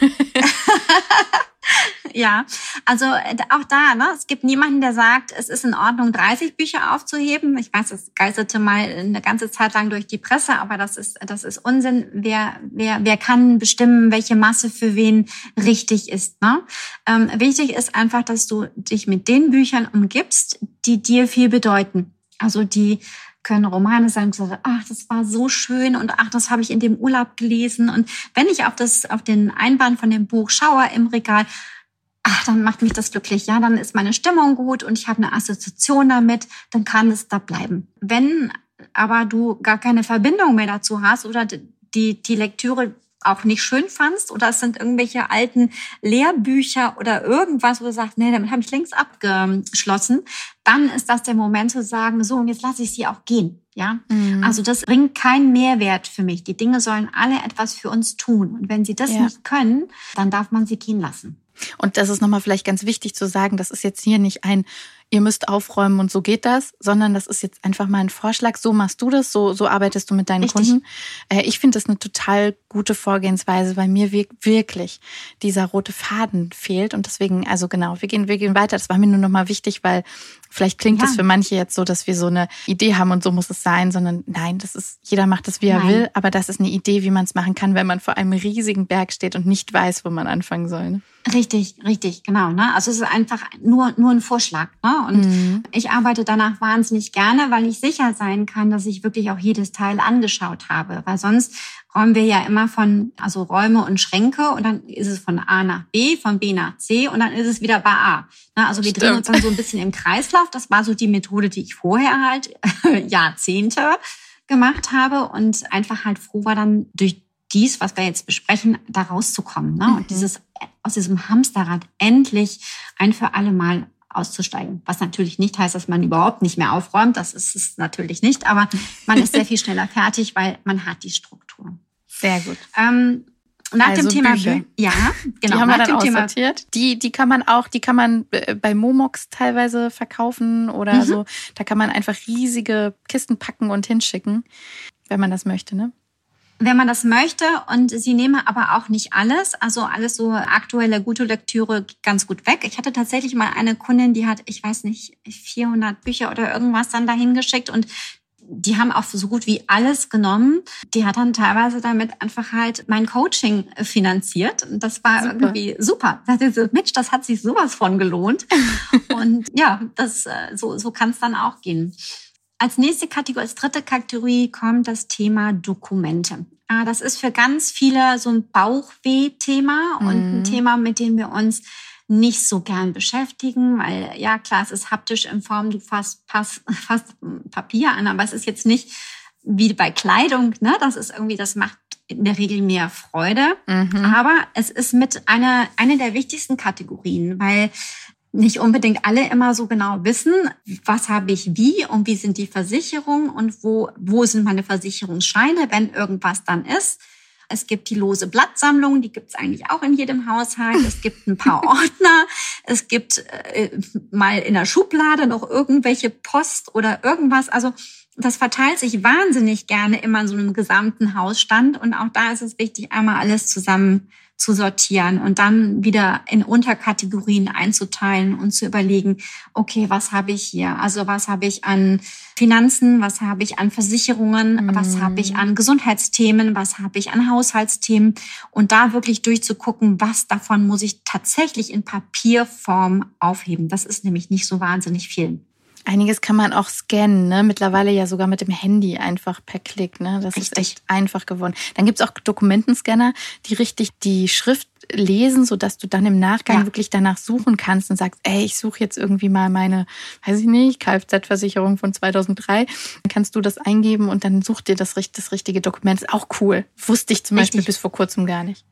Ja, also auch da, ne, es gibt niemanden, der sagt, es ist in Ordnung, dreißig Bücher aufzuheben. Ich weiß, das geisterte mal eine ganze Zeit lang durch die Presse, aber das ist, das ist Unsinn. Wer, wer, wer kann bestimmen, welche Masse für wen richtig ist, ne? Ähm, wichtig ist einfach, dass du dich mit den Büchern umgibst, die dir viel bedeuten. Also die können Romane sein und sagen, ach, das war so schön und ach, das habe ich in dem Urlaub gelesen. Und wenn ich auf das, auf den Einband von dem Buch schaue im Regal, ach, dann macht mich das glücklich, ja, dann ist meine Stimmung gut und ich habe eine Assoziation damit, dann kann es da bleiben. Wenn aber du gar keine Verbindung mehr dazu hast oder die, die Lektüre auch nicht schön fandst oder es sind irgendwelche alten Lehrbücher oder irgendwas, wo du sagst, nee, damit habe ich längst abgeschlossen, dann ist das der Moment zu sagen, so, und jetzt lasse ich sie auch gehen. Ja, mhm. Also das bringt keinen Mehrwert für mich. Die Dinge sollen alle etwas für uns tun. Und wenn sie das ja. nicht können, dann darf man sie gehen lassen. Und das ist nochmal vielleicht ganz wichtig zu sagen, das ist jetzt hier nicht ein, ihr müsst aufräumen und so geht das, sondern das ist jetzt einfach mal ein Vorschlag, so machst du das, so, so arbeitest du mit deinen Richtig. Kunden. Äh, ich finde das eine total gute Vorgehensweise, weil mir wirklich dieser rote Faden fehlt und deswegen, also genau, wir gehen, wir gehen weiter. Das war mir nur nochmal wichtig, weil vielleicht klingt ja. das für manche jetzt so, dass wir so eine Idee haben und so muss es sein, sondern nein, das ist, jeder macht das, wie er nein. will, aber das ist eine Idee, wie man es machen kann, wenn man vor einem riesigen Berg steht und nicht weiß, wo man anfangen soll. Ne? Richtig, richtig, genau. Ne? Also es ist einfach nur nur ein Vorschlag. Ne? Und mhm. ich arbeite danach wahnsinnig gerne, weil ich sicher sein kann, dass ich wirklich auch jedes Teil angeschaut habe. Weil sonst räumen wir ja immer von, also Räume und Schränke und dann ist es von A nach B, von B nach C und dann ist es wieder bei A. Ne? Also wir Stimmt. drehen uns dann so ein bisschen im Kreislauf. Das war so die Methode, die ich vorher halt Jahrzehnte gemacht habe und einfach halt froh war dann durch dies, was wir jetzt besprechen, da rauszukommen. Ne? Mhm. Und dieses aus diesem Hamsterrad endlich ein für alle Mal auszusteigen. Was natürlich nicht heißt, dass man überhaupt nicht mehr aufräumt. Das ist es natürlich nicht. Aber man ist sehr viel schneller fertig, weil man hat die Struktur. Sehr gut. Ähm, nach also dem Thema Bücher. Bü- ja, genau. Die haben nach wir dann dem aussortiert. Thema Die, die kann man auch, die kann man bei Momox teilweise verkaufen oder mhm. so. Da kann man einfach riesige Kisten packen und hinschicken, wenn man das möchte, ne? Wenn man das möchte und sie nehme aber auch nicht alles, also alles so aktuelle, gute Lektüre ganz gut weg. Ich hatte tatsächlich mal eine Kundin, die hat, ich weiß nicht, vierhundert Bücher oder irgendwas dann dahin geschickt und die haben auch so gut wie alles genommen. Die hat dann teilweise damit einfach halt mein Coaching finanziert und das war super. Irgendwie super. Da dachte ich, Mensch, das hat sich sowas von gelohnt. Und ja, das so, so kann es dann auch gehen. Als nächste Kategorie, als dritte Kategorie kommt das Thema Dokumente. Das ist für ganz viele so ein Bauchweh-Thema mhm. und ein Thema, mit dem wir uns nicht so gern beschäftigen, weil ja klar, es ist haptisch in Form, du fasst, fasst, fasst Papier an, aber es ist jetzt nicht wie bei Kleidung, ne? Das ist irgendwie, das macht in der Regel mehr Freude. Mhm. Aber es ist mit einer, eine der wichtigsten Kategorien, weil nicht unbedingt alle immer so genau wissen, was habe ich wie und wie sind die Versicherungen und wo, wo sind meine Versicherungsscheine, wenn irgendwas dann ist. Es gibt die lose Blattsammlung, die gibt es eigentlich auch in jedem Haushalt. Es gibt ein paar Ordner. Es gibt äh, mal in der Schublade noch irgendwelche Post oder irgendwas. Also das verteilt sich wahnsinnig gerne immer in so einem gesamten Hausstand. Und auch da ist es wichtig, einmal alles zusammen zu sortieren und dann wieder in Unterkategorien einzuteilen und zu überlegen, okay, was habe ich hier? Also was habe ich an Finanzen, was habe ich an Versicherungen, mhm. was habe ich an Gesundheitsthemen, was habe ich an Haushaltsthemen und da wirklich durchzugucken, was davon muss ich tatsächlich in Papierform aufheben. Das ist nämlich nicht so wahnsinnig viel. Einiges kann man auch scannen, ne? Mittlerweile ja sogar mit dem Handy einfach per Klick. Ne? Das richtig. Ist echt einfach geworden. Dann gibt's auch Dokumentenscanner, die richtig die Schrift lesen, sodass du dann im Nachgang ja. wirklich danach suchen kannst und sagst, ey, ich suche jetzt irgendwie mal meine, weiß ich nicht, Kfz-Versicherung von zweitausenddrei. Dann kannst du das eingeben und dann sucht dir das, das richtige Dokument. Ist auch cool. Wusste ich zum richtig. Beispiel bis vor kurzem gar nicht.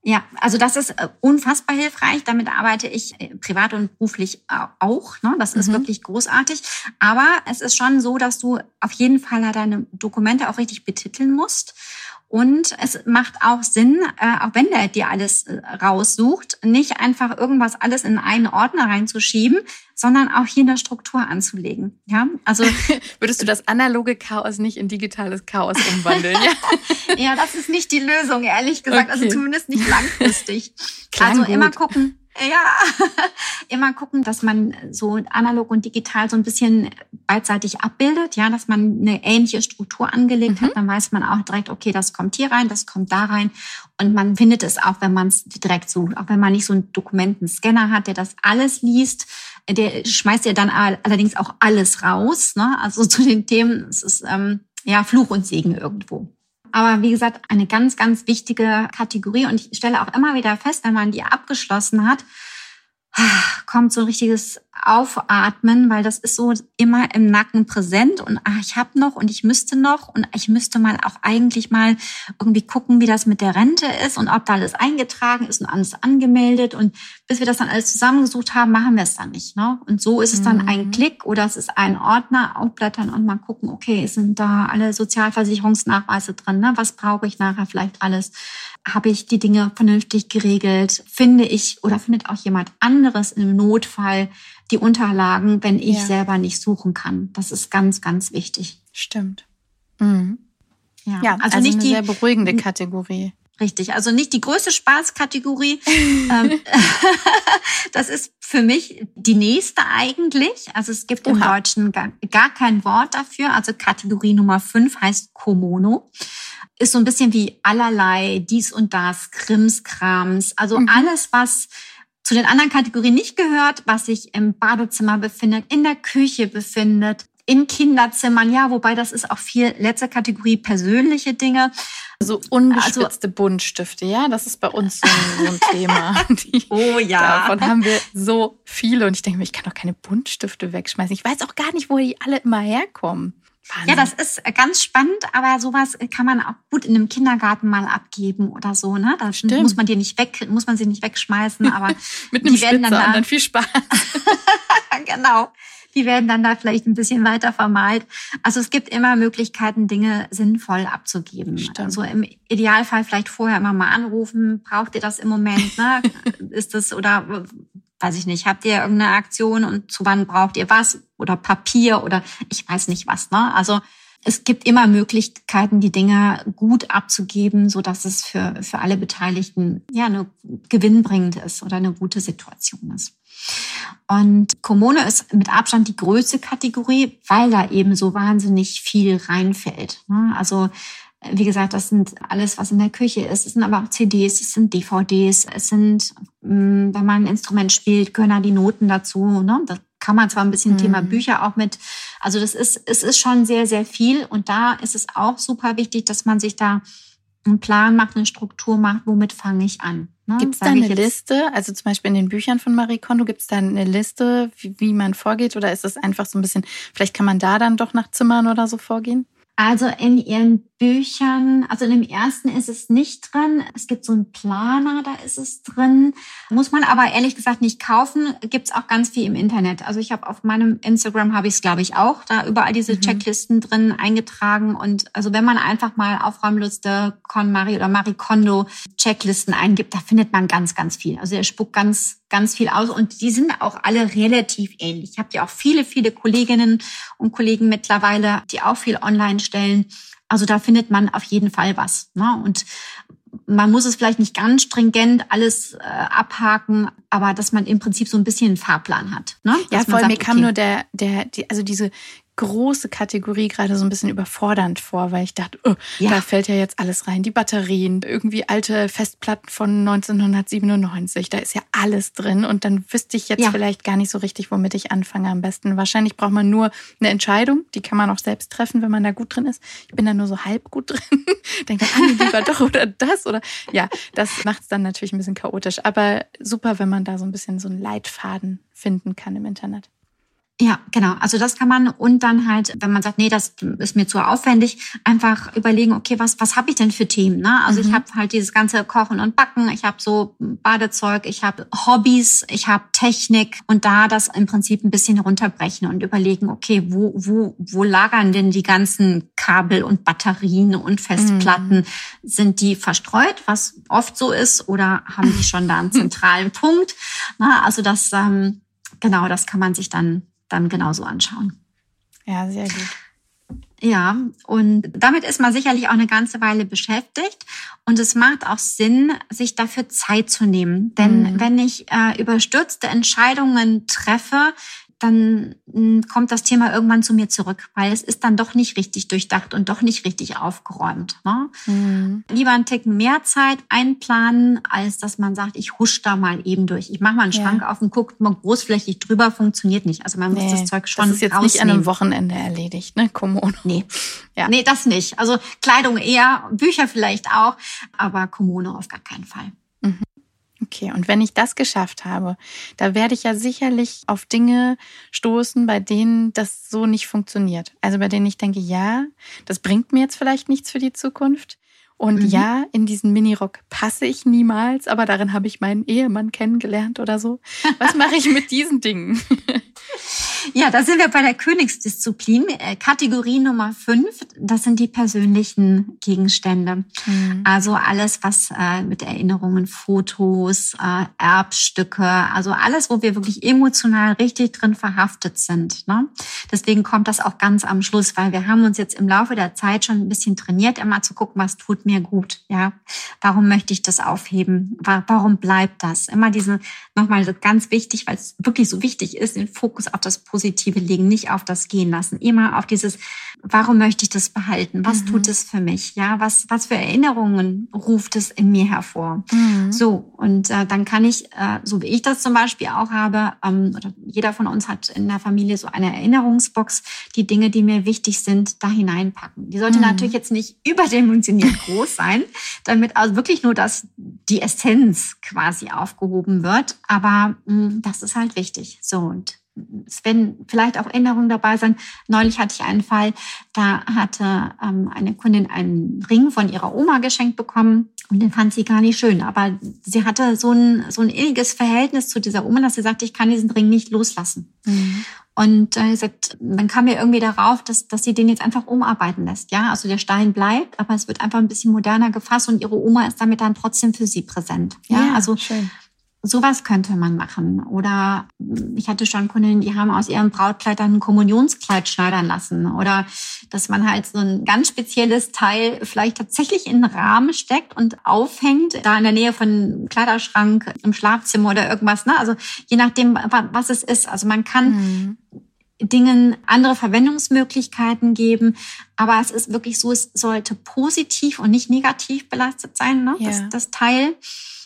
Ja, also das ist unfassbar hilfreich. Damit arbeite ich privat und beruflich auch. Ne? Das ist mhm. wirklich großartig. Aber es ist schon so, dass du auf jeden Fall deine Dokumente auch richtig betiteln musst. Und es macht auch Sinn, äh, auch wenn der dir alles äh, raussucht, nicht einfach irgendwas alles in einen Ordner reinzuschieben, sondern auch hier eine Struktur anzulegen. Ja, also würdest du das analoge Chaos nicht in digitales Chaos umwandeln? Ja, ja, das ist nicht die Lösung, ehrlich gesagt. Okay. Also zumindest nicht langfristig. Also gut. Immer gucken. Ja, immer gucken, dass man so analog und digital so ein bisschen beidseitig abbildet, ja, dass man eine ähnliche Struktur angelegt mhm. hat. Dann weiß man auch direkt, okay, das kommt hier rein, das kommt da rein. Und man findet es auch, wenn man es direkt sucht. Auch wenn man nicht so einen Dokumentenscanner hat, der das alles liest, der schmeißt ja dann allerdings auch alles raus. Ne? Also zu den Themen, es ist ähm, ja Fluch und Segen irgendwo. Aber wie gesagt, eine ganz, ganz wichtige Kategorie. Und ich stelle auch immer wieder fest, wenn man die abgeschlossen hat, kommt so ein richtiges Aufatmen, weil das ist so immer im Nacken präsent und ach, ich habe noch und ich müsste noch und ich müsste mal auch eigentlich mal irgendwie gucken, wie das mit der Rente ist und ob da alles eingetragen ist und alles angemeldet und bis wir das dann alles zusammengesucht haben, machen wir es dann nicht. Ne? Und so ist es dann mhm. ein Klick oder es ist ein Ordner, aufblättern und mal gucken, okay, sind da alle Sozialversicherungsnachweise drin, ne? Was brauche ich nachher vielleicht alles? Habe ich die Dinge vernünftig geregelt? Finde ich oder findet auch jemand anderes im Notfall die Unterlagen, wenn ich ja. selber nicht suchen kann? Das ist ganz, ganz wichtig. Stimmt. Mhm. Ja, ja, also, also nicht eine die, sehr beruhigende Kategorie. Richtig, also nicht die größte Spaßkategorie. Das ist für mich die nächste eigentlich. Also es gibt Oha. Im Deutschen gar, gar kein Wort dafür. Also Kategorie Nummer fünf heißt Komono. Ist so ein bisschen wie allerlei, dies und das, Krimskrams. Also mhm. alles, was zu den anderen Kategorien nicht gehört, was sich im Badezimmer befindet, in der Küche befindet, in Kinderzimmern. Ja, wobei das ist auch viel letzte Kategorie persönliche Dinge. So ungespitzte also, Buntstifte, ja, das ist bei uns so, so ein Thema. Die, oh ja. Davon haben wir so viele. Und ich denke mir, ich kann doch keine Buntstifte wegschmeißen. Ich weiß auch gar nicht, wo die alle immer herkommen. Wahnsinn. Ja, das ist ganz spannend, aber sowas kann man auch gut in einem Kindergarten mal abgeben oder so, ne? Da Stimmt. muss man die nicht weg, muss man sie nicht wegschmeißen, aber mit einem die werden dann, da, dann viel Spaß. Genau. Die werden dann da vielleicht ein bisschen weiter vermalt. Also es gibt immer Möglichkeiten, Dinge sinnvoll abzugeben. Stimmt. Also im Idealfall vielleicht vorher immer mal anrufen. Braucht ihr das im Moment? Ne? Ist das oder weiß ich nicht, habt ihr irgendeine Aktion und zu wann braucht ihr was? Oder Papier oder ich weiß nicht was. Ne? Also es gibt immer Möglichkeiten, die Dinge gut abzugeben, so dass es für, für alle Beteiligten ja eine gewinnbringend ist oder eine gute Situation ist. Und Komono ist mit Abstand die größte Kategorie, weil da eben so wahnsinnig viel reinfällt. Also wie gesagt, das sind alles, was in der Küche ist. Es sind aber auch C Ds, es sind D V Ds, es sind, wenn man ein Instrument spielt, gehören da die Noten dazu. Das kann man zwar ein bisschen mhm. Thema Bücher auch mit. Also das ist, es ist schon sehr, sehr viel. Und da ist es auch super wichtig, dass man sich da einen Plan macht, eine Struktur macht, womit fange ich an. Ne? Gibt es da eine Liste, also zum Beispiel in den Büchern von Marie Kondo, gibt es da eine Liste, wie, wie man vorgeht? Oder ist es einfach so ein bisschen, vielleicht kann man da dann doch nach Zimmern oder so vorgehen? Also in ihren Büchern, also in dem ersten ist es nicht drin. Es gibt so einen Planer, da ist es drin. Muss man aber ehrlich gesagt nicht kaufen. Gibt's auch ganz viel im Internet. Also ich habe auf meinem Instagram habe ich es, glaube ich, auch, da überall diese mhm. Checklisten drin eingetragen. Und also wenn man einfach mal Aufräumliste KonMari oder Marie Kondo Checklisten eingibt, da findet man ganz, ganz viel. Also er spuckt ganz, ganz viel aus. Und die sind auch alle relativ ähnlich. Ich habe ja auch viele, viele Kolleginnen und Kollegen mittlerweile, die auch viel online stellen. Also da findet man auf jeden Fall was. Ne? Und man muss es vielleicht nicht ganz stringent alles äh, abhaken, aber dass man im Prinzip so ein bisschen einen Fahrplan hat. Ne? Ja, dass voll, sagt, mir kam okay, nur der, der, die, also diese große Kategorie gerade so ein bisschen überfordernd vor, weil ich dachte, oh, ja. da fällt ja jetzt alles rein. Die Batterien, irgendwie alte Festplatten von neunzehnhundertsiebenundneunzig, da ist ja alles drin und dann wüsste ich jetzt ja. vielleicht gar nicht so richtig, womit ich anfange am besten. Wahrscheinlich braucht man nur eine Entscheidung, die kann man auch selbst treffen, wenn man da gut drin ist. Ich bin da nur so halb gut drin, denke dann, ah, lieber doch oder das oder ja, das macht es dann natürlich ein bisschen chaotisch, aber super, wenn man da so ein bisschen so einen Leitfaden finden kann im Internet. Ja, genau. Also das kann man und dann halt, wenn man sagt, nee, das ist mir zu aufwendig, einfach überlegen, okay, was was habe ich denn für Themen? Ne? Also mhm. ich habe halt dieses ganze Kochen und Backen, ich habe so Badezeug, ich habe Hobbys, ich habe Technik und da das im Prinzip ein bisschen runterbrechen und überlegen, okay, wo wo wo lagern denn die ganzen Kabel und Batterien und Festplatten? Mhm. Sind die verstreut, was oft so ist, oder haben die schon da einen zentralen Punkt? Na, also das ähm, genau, das kann man sich dann dann genauso anschauen. Ja, sehr gut. Ja, und damit ist man sicherlich auch eine ganze Weile beschäftigt. Und es macht auch Sinn, sich dafür Zeit zu nehmen. Denn mhm. wenn ich äh, überstürzte Entscheidungen treffe, dann kommt das Thema irgendwann zu mir zurück, weil es ist dann doch nicht richtig durchdacht und doch nicht richtig aufgeräumt. Ne? Mhm. Lieber einen Ticken mehr Zeit einplanen, als dass man sagt, ich husch da mal eben durch. Ich mache mal einen ja. Schrank auf und gucke mal großflächig drüber, funktioniert nicht. Also man nee, muss das Zeug schon rausnehmen. Das ist jetzt rausnehmen. Nicht an einem Wochenende erledigt, ne? Komodo. Nee. Ja. Nee, das nicht. Also Kleidung eher, Bücher vielleicht auch, aber Kimono auf gar keinen Fall. Mhm. Okay, und wenn ich das geschafft habe, da werde ich ja sicherlich auf Dinge stoßen, bei denen das so nicht funktioniert. Also bei denen ich denke, ja, das bringt mir jetzt vielleicht nichts für die Zukunft. Und mhm. ja, in diesen Minirock passe ich niemals, aber darin habe ich meinen Ehemann kennengelernt oder so. Was mache ich mit diesen Dingen? Ja, da sind wir bei der Königsdisziplin. Kategorie Nummer fünf, das sind die persönlichen Gegenstände. Mhm. Also alles, was äh, mit Erinnerungen, Fotos, äh, Erbstücke, also alles, wo wir wirklich emotional richtig drin verhaftet sind. Ne? Deswegen kommt das auch ganz am Schluss, weil wir haben uns jetzt im Laufe der Zeit schon ein bisschen trainiert, immer zu gucken, was tut mir gut. Ja, warum möchte ich das aufheben? Warum bleibt das? Immer diese, nochmal ganz wichtig, weil es wirklich so wichtig ist, den Fokus auf das Positive legen, nicht auf das Gehen lassen. Immer auf dieses, warum möchte ich das behalten? Was mhm. tut es für mich? Ja, was, was für Erinnerungen ruft es in mir hervor? Mhm. So, und äh, dann kann ich, äh, so wie ich das zum Beispiel auch habe, ähm, oder jeder von uns hat in der Familie so eine Erinnerungsbox, die Dinge, die mir wichtig sind, da hineinpacken. Die sollte mhm. natürlich jetzt nicht überdimensioniert groß sein, damit also wirklich nur das, die Essenz quasi aufgehoben wird. Aber mh, das ist halt wichtig. So, und es werden vielleicht auch Erinnerungen dabei sein. Neulich hatte ich einen Fall, da hatte ähm, eine Kundin einen Ring von ihrer Oma geschenkt bekommen und den fand sie gar nicht schön. Aber sie hatte so ein, so ein inniges Verhältnis zu dieser Oma, dass sie sagte, ich kann diesen Ring nicht loslassen. Mhm. Und äh, sagt, dann kam mir irgendwie darauf, dass, dass sie den jetzt einfach umarbeiten lässt. Ja, also der Stein bleibt, aber es wird einfach ein bisschen moderner gefasst und ihre Oma ist damit dann trotzdem für sie präsent. Ja, ja also schön. Sowas könnte man machen. Oder ich hatte schon Kundinnen, die haben aus ihrem Brautkleid dann ein Kommunionskleid schneidern lassen. Oder dass man halt so ein ganz spezielles Teil vielleicht tatsächlich in den Rahmen steckt und aufhängt, da in der Nähe von einem Kleiderschrank, im Schlafzimmer oder irgendwas. Ne? Also je nachdem, was es ist. Also man kann mhm. Dingen andere Verwendungsmöglichkeiten geben. Aber es ist wirklich so, es sollte positiv und nicht negativ belastet sein, ne? Ja. das, das Teil.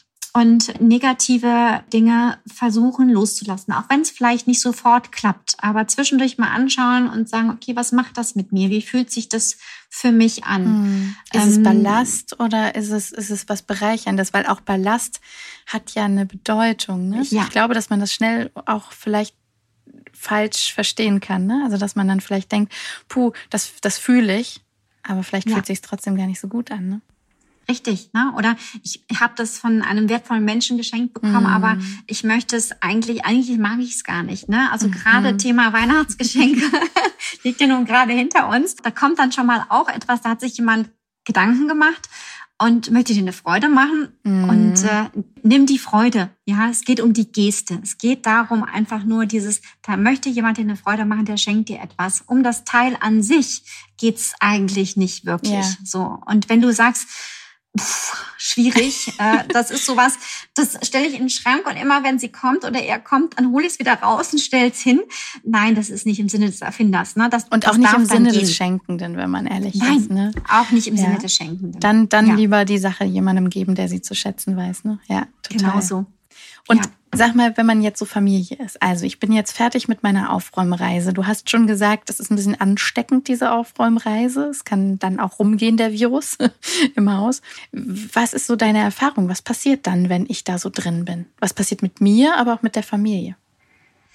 Und negative Dinge versuchen loszulassen, auch wenn es vielleicht nicht sofort klappt. Aber zwischendurch mal anschauen und sagen, okay, was macht das mit mir? Wie fühlt sich das für mich an? Hm. Ist ähm, es Ballast oder ist es, ist es was Bereicherndes? Weil auch Ballast hat ja eine Bedeutung. Ne? Ja. Ich glaube, dass man das schnell auch vielleicht falsch verstehen kann. Ne? Also dass man dann vielleicht denkt, puh, das, das fühle ich. Aber vielleicht ja. fühlt es sich trotzdem gar nicht so gut an. Ne? Richtig, ne? Oder ich habe das von einem wertvollen Menschen geschenkt bekommen, mm. aber ich möchte es eigentlich, eigentlich mag ich es gar nicht, ne? Also mm. gerade Thema Weihnachtsgeschenke liegt ja nun gerade hinter uns. Da kommt dann schon mal auch etwas, da hat sich jemand Gedanken gemacht und möchte dir eine Freude machen mm. und äh, nimm die Freude. Ja, es geht um die Geste. Es geht darum, einfach nur dieses, da möchte jemand dir eine Freude machen, der schenkt dir etwas. Um das Teil an sich geht's eigentlich nicht wirklich. Ja. So. Und wenn du sagst, Pff, schwierig. äh, das ist sowas, das stelle ich in den Schrank und immer, wenn sie kommt oder er kommt, dann hole ich es wieder raus und stelle es hin. Nein, das ist nicht im Sinne des Erfinders. Ne? Das, und das auch nicht im Sinne gehen. des Schenkenden, wenn man ehrlich Nein, ist. Ne? Auch nicht im ja. Sinne des Schenkenden. Dann, dann ja. lieber die Sache jemandem geben, der sie zu schätzen weiß. Ne? Ja, total. Genau so. Und ja. sag mal, wenn man jetzt so Familie ist, also ich bin jetzt fertig mit meiner Aufräumreise. Du hast schon gesagt, das ist ein bisschen ansteckend, diese Aufräumreise. Es kann dann auch rumgehen, der Virus im Haus. Was ist so deine Erfahrung? Was passiert dann, wenn ich da so drin bin? Was passiert mit mir, aber auch mit der Familie?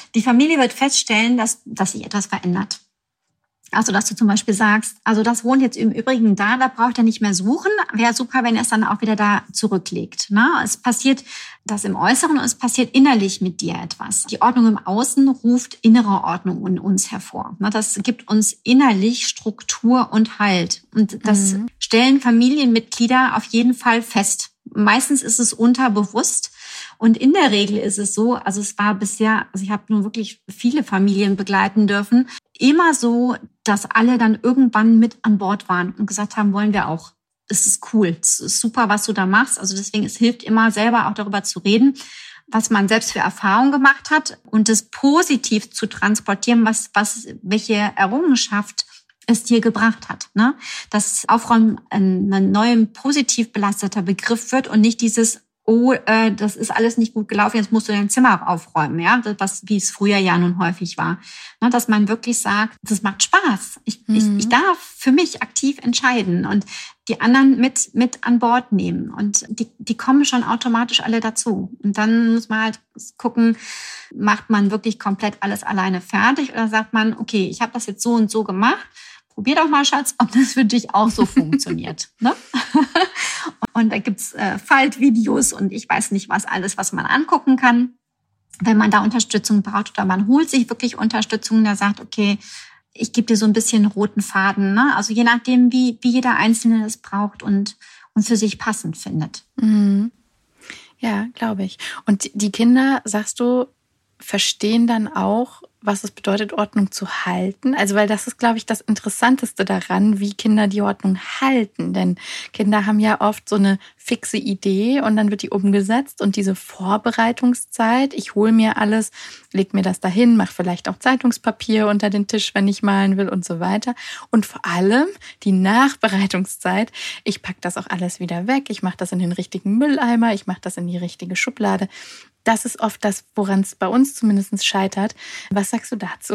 Die Familie wird feststellen, dass, dass sich etwas verändert. Also, dass du zum Beispiel sagst, also das wohnt jetzt im Übrigen da, da braucht er nicht mehr suchen. Wäre super, wenn er es dann auch wieder da zurücklegt. Ne? Es passiert das im Äußeren und es passiert innerlich mit dir etwas. Die Ordnung im Außen ruft innere Ordnung in uns hervor. Ne? Das gibt uns innerlich Struktur und Halt. Und das mhm. stellen Familienmitglieder auf jeden Fall fest. Meistens ist es unterbewusst. Und in der Regel ist es so, also es war bisher, also ich habe nun wirklich viele Familien begleiten dürfen, immer so, dass alle dann irgendwann mit an Bord waren und gesagt haben, wollen wir auch. Das ist cool, das ist super, was du da machst. Also deswegen, es hilft immer selber auch darüber zu reden, was man selbst für Erfahrungen gemacht hat und das positiv zu transportieren, was, was, welche Errungenschaft es dir gebracht hat. Ne? Dass Aufräumen ein, ein neuer, positiv belasteter Begriff wird und nicht dieses oh, äh, das ist alles nicht gut gelaufen, jetzt musst du dein Zimmer aufräumen, ja, das, was, wie es früher ja nun häufig war. Ne, dass man wirklich sagt, das macht Spaß. Ich, mhm. ich, ich darf für mich aktiv entscheiden und die anderen mit, mit an Bord nehmen. Und die, die kommen schon automatisch alle dazu. Und dann muss man halt gucken, macht man wirklich komplett alles alleine fertig oder sagt man, okay, ich habe das jetzt so und so gemacht, probier doch mal, Schatz, ob das für dich auch so funktioniert. Ne? Und da gibt's äh, Faltvideos und ich weiß nicht was alles, was man angucken kann, wenn man da Unterstützung braucht. Oder man holt sich wirklich Unterstützung, der sagt, okay, ich gebe dir so ein bisschen roten Faden. Ne? Also je nachdem, wie, wie jeder Einzelne das braucht und, und für sich passend findet. Mhm. Ja, glaube ich. Und die Kinder, sagst du, verstehen dann auch, was es bedeutet, Ordnung zu halten. Also, weil das ist, glaube ich, das Interessanteste daran, wie Kinder die Ordnung halten. Denn Kinder haben ja oft so eine fixe Idee und dann wird die umgesetzt und diese Vorbereitungszeit, ich hole mir alles, leg mir das dahin, mache vielleicht auch Zeitungspapier unter den Tisch, wenn ich malen will und so weiter. Und vor allem die Nachbereitungszeit, ich packe das auch alles wieder weg, ich mache das in den richtigen Mülleimer, ich mache das in die richtige Schublade. Das ist oft das, woran es bei uns zumindest scheitert. Was sagst du dazu?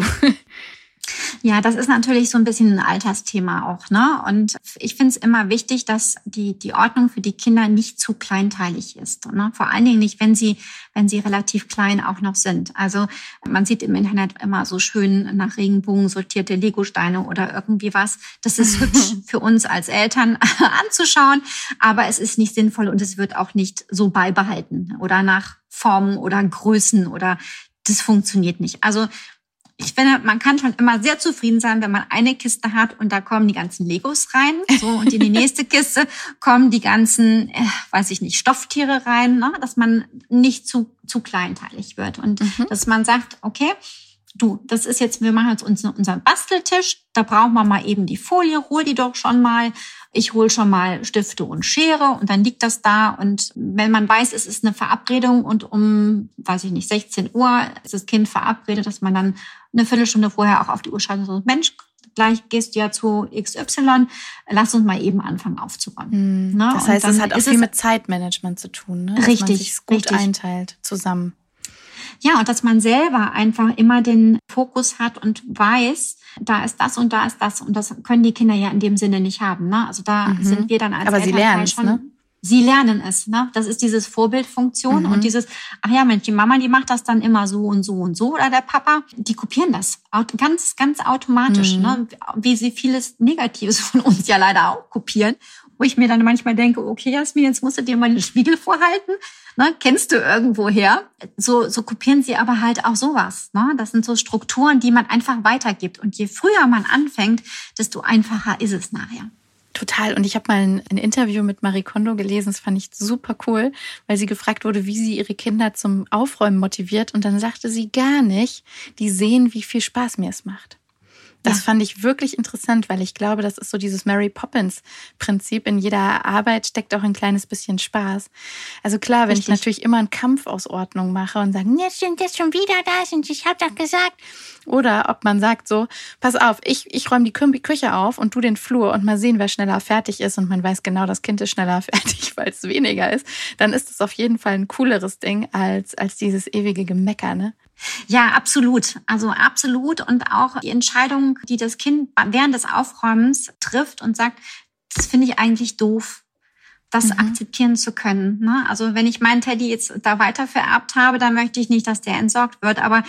Ja, das ist natürlich so ein bisschen ein Altersthema auch, ne? Und ich finde es immer wichtig, dass die die Ordnung für die Kinder nicht zu kleinteilig ist, ne? Vor allen Dingen nicht, wenn sie wenn sie relativ klein auch noch sind. Also man sieht im Internet immer so schön nach Regenbogen sortierte Legosteine oder irgendwie was. Das ist hübsch für uns als Eltern anzuschauen, aber es ist nicht sinnvoll und es wird auch nicht so beibehalten oder nach Formen oder Größen oder das funktioniert nicht. Also ich finde, man kann schon immer sehr zufrieden sein, wenn man eine Kiste hat und da kommen die ganzen Legos rein. So, und in die nächste Kiste kommen die ganzen, äh, weiß ich nicht, Stofftiere rein, ne? Dass man nicht zu, zu kleinteilig wird. Und mhm. dass man sagt, okay, du, das ist jetzt, wir machen jetzt unseren Basteltisch, da brauchen wir mal eben die Folie, hol die doch schon mal. Ich hole schon mal Stifte und Schere und dann liegt das da. Und wenn man weiß, es ist eine Verabredung und um, weiß ich nicht, sechzehn Uhr ist das Kind verabredet, dass man dann eine Viertelstunde vorher auch auf die Uhr schaut und so, Mensch, gleich gehst du ja zu X Y, lass uns mal eben anfangen aufzuräumen. Mhm. Ne? Das heißt, es hat auch viel mit Zeitmanagement zu tun, ne? Dass richtig, man sich gut richtig. einteilt zusammen. Ja, und dass man selber einfach immer den Fokus hat und weiß, da ist das und da ist das. Und das können die Kinder ja in dem Sinne nicht haben. Ne? Also da mhm. sind wir dann als Aber Elternteil sie lernen schon. Ne? Sie lernen es. Ne? Das ist dieses Vorbildfunktion mhm. und dieses, ach ja, Mensch, die Mama, die macht das dann immer so und so und so. Oder der Papa, die kopieren das ganz, ganz automatisch. Mhm. Ne? Wie sie vieles Negatives von uns ja leider auch kopieren. Wo ich mir dann manchmal denke, okay, Jasmin, jetzt musst du dir mal den Spiegel vorhalten. Ne, kennst du irgendwoher? So, so kopieren sie aber halt auch sowas. Ne? Das sind so Strukturen, die man einfach weitergibt. Und je früher man anfängt, desto einfacher ist es nachher. Total. Und ich habe mal ein, ein Interview mit Marie Kondo gelesen, das fand ich super cool, weil sie gefragt wurde, wie sie ihre Kinder zum Aufräumen motiviert. Und dann sagte sie gar nicht, die sehen, wie viel Spaß mir es macht. Das ja. fand ich wirklich interessant, weil ich glaube, das ist so dieses Mary Poppins-Prinzip. In jeder Arbeit steckt auch ein kleines bisschen Spaß. Also klar, wenn Richtig. ich natürlich immer einen Kampf aus Ordnung mache und sage, jetzt sind jetzt schon wieder da und ich habe das gesagt. Oder ob man sagt so, pass auf, ich, ich räume die Küche auf und du den Flur und mal sehen, wer schneller fertig ist und man weiß genau, das Kind ist schneller fertig, weil es weniger ist, dann ist es auf jeden Fall ein cooleres Ding als, als dieses ewige Gemecker, ne? Ja, absolut. Also absolut. Und auch die Entscheidung, die das Kind während des Aufräumens trifft und sagt, das finde ich eigentlich doof, das mhm. akzeptieren zu können. Ne? Also wenn ich meinen Teddy jetzt da weiter vererbt habe, dann möchte ich nicht, dass der entsorgt wird. Aber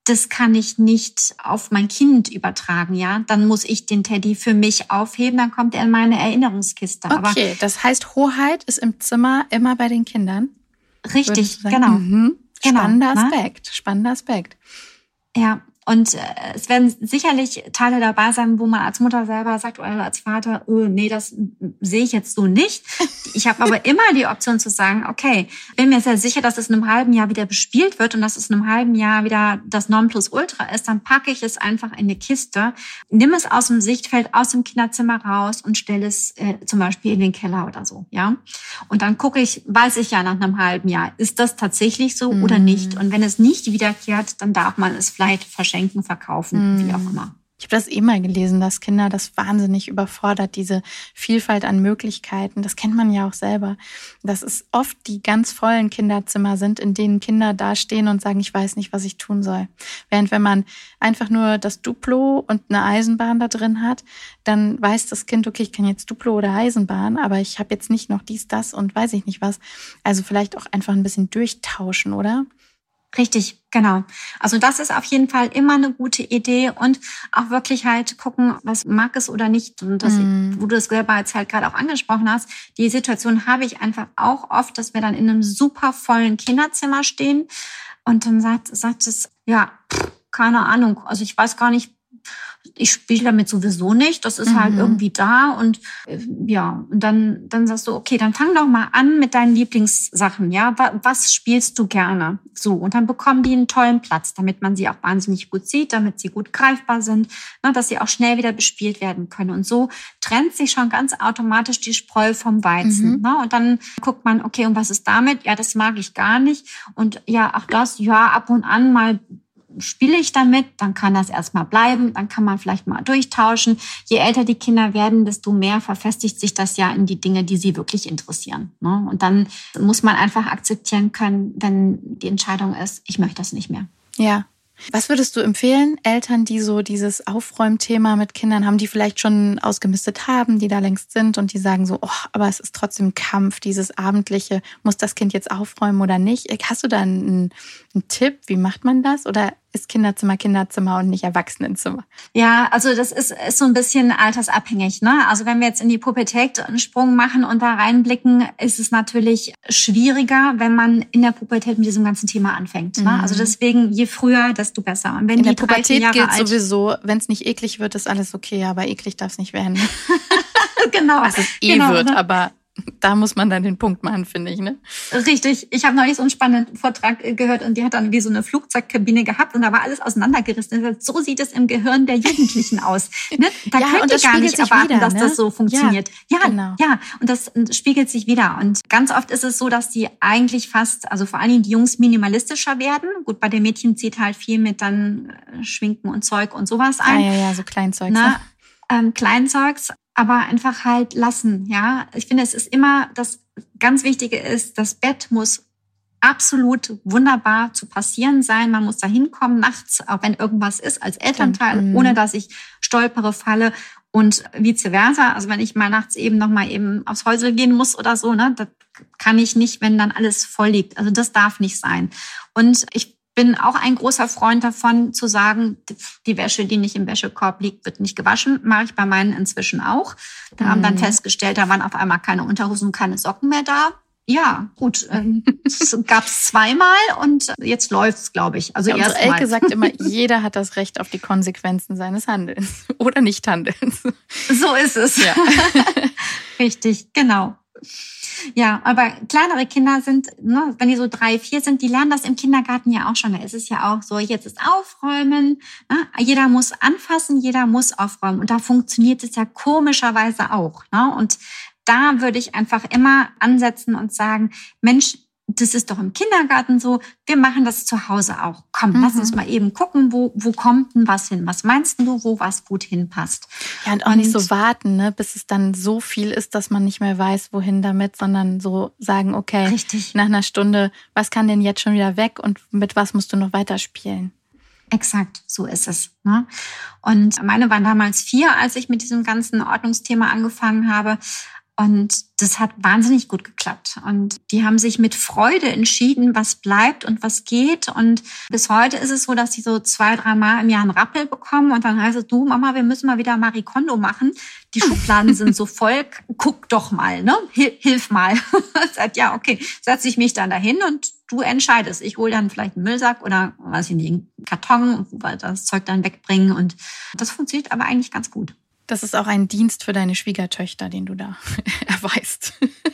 das kann ich nicht auf mein Kind übertragen, ja. Dann muss ich den Teddy für mich aufheben, dann kommt er in meine Erinnerungskiste. Okay, Aber das heißt, Hoheit ist im Zimmer immer bei den Kindern? Richtig, genau. Mhm. Spannender genau, Aspekt, ne? spannender Aspekt. Ja, und äh, es werden sicherlich Teile dabei sein, wo man als Mutter selber sagt oder als Vater, oh, nee, das sehe ich jetzt so nicht. Ich habe aber immer die Option zu sagen, okay, bin mir sehr sicher, dass es in einem halben Jahr wieder bespielt wird und dass es in einem halben Jahr wieder das Nonplusultra ist, dann packe ich es einfach in eine Kiste, nimm es aus dem Sichtfeld, aus dem Kinderzimmer raus und stelle es äh, zum Beispiel in den Keller oder so, ja. Und dann gucke ich, weiß ich ja nach einem halben Jahr, ist das tatsächlich so Mhm. oder nicht? Und wenn es nicht wiederkehrt, dann darf man es vielleicht verschenken. Schenken, verkaufen, mm. wie auch immer. Ich habe das eh mal gelesen, dass Kinder das wahnsinnig überfordert, diese Vielfalt an Möglichkeiten. Das kennt man ja auch selber. Dass es oft die ganz vollen Kinderzimmer sind, in denen Kinder dastehen und sagen, ich weiß nicht, was ich tun soll. Während wenn man einfach nur das Duplo und eine Eisenbahn da drin hat, dann weiß das Kind, okay, ich kann jetzt Duplo oder Eisenbahn, aber ich habe jetzt nicht noch dies, das und weiß ich nicht was. Also vielleicht auch einfach ein bisschen durchtauschen, oder? Richtig, genau. Also das ist auf jeden Fall immer eine gute Idee und auch wirklich halt gucken, was mag es oder nicht. Und das, mm. wo du es selber jetzt halt gerade auch angesprochen hast, die Situation habe ich einfach auch oft, dass wir dann in einem super vollen Kinderzimmer stehen und dann sagt, sagt es, ja, keine Ahnung, also ich weiß gar nicht, ich spiele damit sowieso nicht, das ist mhm. halt irgendwie da und äh, ja, und dann dann sagst du, okay, dann fang doch mal an mit deinen Lieblingssachen, ja, was spielst du gerne? So, und dann bekommen die einen tollen Platz, damit man sie auch wahnsinnig gut sieht, damit sie gut greifbar sind, ne, dass sie auch schnell wieder bespielt werden können und so trennt sich schon ganz automatisch die Spreu vom Weizen, mhm. ne? Und dann guckt man, okay, und was ist damit? Ja, das mag ich gar nicht und ja, auch das, ja, ab und an mal spiele ich damit, dann kann das erstmal bleiben, dann kann man vielleicht mal durchtauschen. Je älter die Kinder werden, desto mehr verfestigt sich das ja in die Dinge, die sie wirklich interessieren. Und dann muss man einfach akzeptieren können, wenn die Entscheidung ist, ich möchte das nicht mehr. Ja. Was würdest du empfehlen, Eltern, die so dieses Aufräumthema mit Kindern haben, die vielleicht schon ausgemistet haben, die da längst sind und die sagen so, oh, aber es ist trotzdem Kampf, dieses Abendliche, muss das Kind jetzt aufräumen oder nicht? Hast du da einen, einen Tipp, wie macht man das? Oder ist Kinderzimmer Kinderzimmer und nicht Erwachsenenzimmer? Ja, also das ist, ist so ein bisschen altersabhängig, ne? Also wenn wir jetzt in die Pubertät einen Sprung machen und da reinblicken, ist es natürlich schwieriger, wenn man in der Pubertät mit diesem ganzen Thema anfängt. Ne? Mhm. Also deswegen, je früher, desto besser. Und wenn in die der Pubertät Jahre gilt alt sowieso, wenn es nicht eklig wird, ist alles okay, aber eklig darf es nicht werden. Genau. Was es eh genau, wird, ne? aber da muss man dann den Punkt machen, finde ich, ne? Richtig. Ich habe neulich so einen spannenden Vortrag gehört und die hat dann wie so eine Flugzeugkabine gehabt und da war alles auseinandergerissen. So sieht es im Gehirn der Jugendlichen aus. Ne? Da ja, könnt ihr gar nicht erwarten, wieder, dass ne? das so funktioniert. Ja, ja, genau. ja, und das spiegelt sich wieder. Und ganz oft ist es so, dass die eigentlich fast, also vor allen Dingen die Jungs minimalistischer werden. Gut, bei den Mädchen zieht halt viel mit dann Schminken und Zeug und sowas ein. Ja, ja, ja, so Kleinzeugs. Ne? Ähm, Kleinzeugs. Aber einfach halt lassen, ja. Ich finde, es ist immer, das ganz Wichtige ist, das Bett muss absolut wunderbar zu passieren sein. Man muss da hinkommen nachts, auch wenn irgendwas ist, als Elternteil, mhm. ohne dass ich stolpere, falle und vice versa. Also wenn ich mal nachts eben noch mal eben aufs Häusel gehen muss oder so, ne, das kann ich nicht, wenn dann alles voll liegt. Also das darf nicht sein. Und ich bin auch ein großer Freund davon, zu sagen, die Wäsche, die nicht im Wäschekorb liegt, wird nicht gewaschen. Mache ich bei meinen inzwischen auch. Da mhm. haben dann festgestellt, da waren auf einmal keine Unterhosen und keine Socken mehr da. Ja, gut, es gab es zweimal und jetzt läuft's, glaube ich. Also ja, unsere erstmal. Elke sagt immer, jeder hat das Recht auf die Konsequenzen seines Handelns oder Nicht-Handelns. So ist es. Ja. Richtig, genau. Ja, aber kleinere Kinder sind, ne, wenn die so drei, vier sind, die lernen das im Kindergarten ja auch schon. Da ist es ja auch so, jetzt ist Aufräumen. Ne? Jeder muss anfassen, jeder muss aufräumen. Und da funktioniert es ja komischerweise auch. Ne? Und da würde ich einfach immer ansetzen und sagen, Mensch, das ist doch im Kindergarten so, wir machen das zu Hause auch. Komm, mhm. lass uns mal eben gucken, wo wo kommt denn was hin? Was meinst du, wo was gut hinpasst? Ja, und auch und nicht so warten, ne, bis es dann so viel ist, dass man nicht mehr weiß, wohin damit, sondern so sagen, okay, richtig. Nach einer Stunde, was kann denn jetzt schon wieder weg und mit was musst du noch weiterspielen? Exakt, so ist es. Ne? Und meine waren damals vier, als ich mit diesem ganzen Ordnungsthema angefangen habe. Und das hat wahnsinnig gut geklappt. Und die haben sich mit Freude entschieden, was bleibt und was geht. Und bis heute ist es so, dass sie so zwei, drei Mal im Jahr einen Rappel bekommen. Und dann heißt es, du Mama, wir müssen mal wieder Marie Kondo machen. Die Schubladen sind so voll. Guck doch mal, ne? Hilf mal. Sagt, ja, okay, setze ich mich dann dahin und du entscheidest. Ich hole dann vielleicht einen Müllsack oder, weiß ich nicht, einen Karton, weil das Zeug dann wegbringen. Und das funktioniert aber eigentlich ganz gut. Das ist auch ein Dienst für deine Schwiegertöchter, den du da erweist.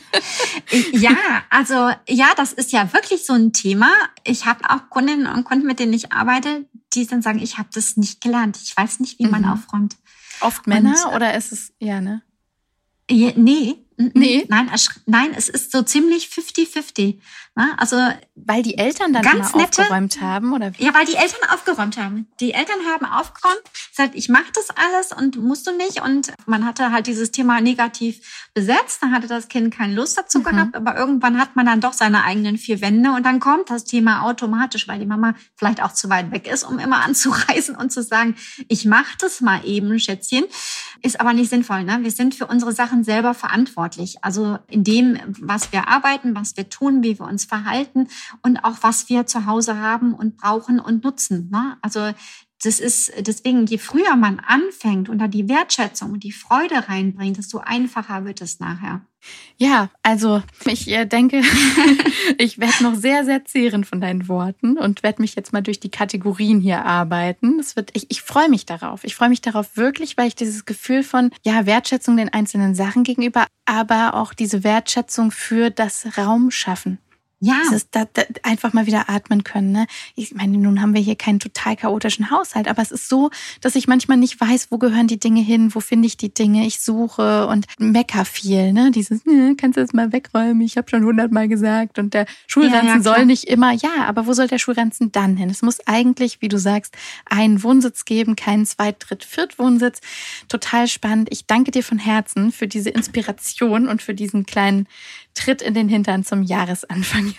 Ja, also ja, das ist ja wirklich so ein Thema. Ich habe auch Kundinnen und Kunden, mit denen ich arbeite, die dann sagen, ich habe das nicht gelernt. Ich weiß nicht, wie man mhm. aufräumt. Oft Männer und, oder ist es, ja, ne? Ja, nee. Nee? Nein, nein, es ist so ziemlich fifty fifty. Also, weil die Eltern dann ganz immer nette, aufgeräumt haben, oder wie? Ja, weil die Eltern aufgeräumt haben. Die Eltern haben aufgeräumt, gesagt, ich mache das alles und musst du nicht. Und man hatte halt dieses Thema negativ besetzt. Dann hatte das Kind keine Lust dazu mhm. gehabt. Aber irgendwann hat man dann doch seine eigenen vier Wände. Und dann kommt das Thema automatisch, weil die Mama vielleicht auch zu weit weg ist, um immer anzureisen und zu sagen, ich mache das mal eben, Schätzchen. Ist aber nicht sinnvoll, ne? Wir sind für unsere Sachen selber verantwortlich. Also in dem, was wir arbeiten, was wir tun, wie wir uns verhalten und auch was wir zu Hause haben und brauchen und nutzen, ne? Also das ist deswegen, je früher man anfängt und da die Wertschätzung und die Freude reinbringt, desto einfacher wird es nachher. Ja, also ich äh, denke, ich werde noch sehr, sehr zehren von deinen Worten und werde mich jetzt mal durch die Kategorien hier arbeiten. Das wird, ich, ich freue mich darauf. Ich freue mich darauf wirklich, weil ich dieses Gefühl von ja Wertschätzung den einzelnen Sachen gegenüber, aber auch diese Wertschätzung für das Raumschaffen. Ja. Dieses, da, da, einfach mal wieder atmen können. Ne? Ich meine, nun haben wir hier keinen total chaotischen Haushalt, aber es ist so, dass ich manchmal nicht weiß, wo gehören die Dinge hin, wo finde ich die Dinge, ich suche und mecker viel. Ne? Dieses, ne, kannst du das mal wegräumen, ich habe schon hundertmal gesagt und der Schulranzen ja, ja, soll nicht immer, ja, aber wo soll der Schulranzen dann hin? Es muss eigentlich, wie du sagst, einen Wohnsitz geben, keinen Zweit-, Dritt-, Viert-Wohnsitz. Total spannend. Ich danke dir von Herzen für diese Inspiration und für diesen kleinen Tritt in den Hintern zum Jahresanfang.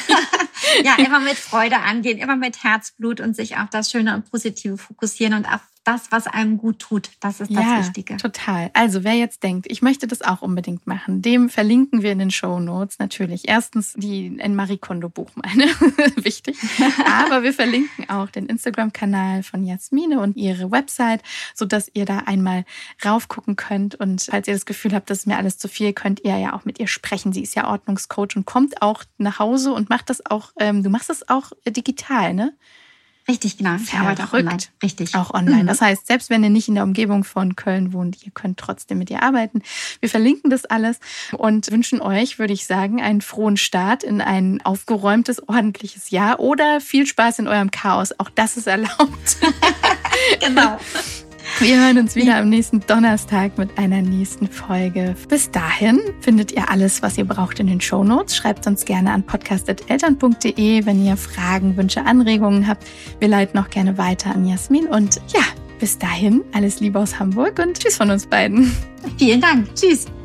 Ja, immer mit Freude angehen, immer mit Herzblut und sich auf das Schöne und Positive fokussieren und auf das, was einem gut tut. Das ist das ja, Wichtige. Total. Also wer jetzt denkt, ich möchte das auch unbedingt machen, dem verlinken wir in den Shownotes natürlich. Erstens die ein Marie Kondo Buch, meine, wichtig. Aber wir verlinken auch den Instagram-Kanal von Jasmine und ihre Website, sodass ihr da einmal raufgucken könnt. Und falls ihr das Gefühl habt, das ist mir alles zu viel, könnt ihr ja auch mit ihr sprechen. Sie ist ja Ordnungscoach und kommt auch nach Hause und macht das auch, ähm, du machst das auch digital, ne? Richtig, genau. Ich arbeite auch online. Richtig. Auch online. Mhm. Das heißt, selbst wenn ihr nicht in der Umgebung von Köln wohnt, ihr könnt trotzdem mit ihr arbeiten. Wir verlinken das alles und wünschen euch, würde ich sagen, einen frohen Start in ein aufgeräumtes, ordentliches Jahr oder viel Spaß in eurem Chaos. Auch das ist erlaubt. Genau. Wir hören uns wieder am nächsten Donnerstag mit einer nächsten Folge. Bis dahin findet ihr alles, was ihr braucht in den Shownotes. Schreibt uns gerne an podcast at eltern punkt de, wenn ihr Fragen, Wünsche, Anregungen habt. Wir leiten auch gerne weiter an Jasmin. Und ja, bis dahin, alles Liebe aus Hamburg und tschüss von uns beiden. Vielen Dank. Tschüss.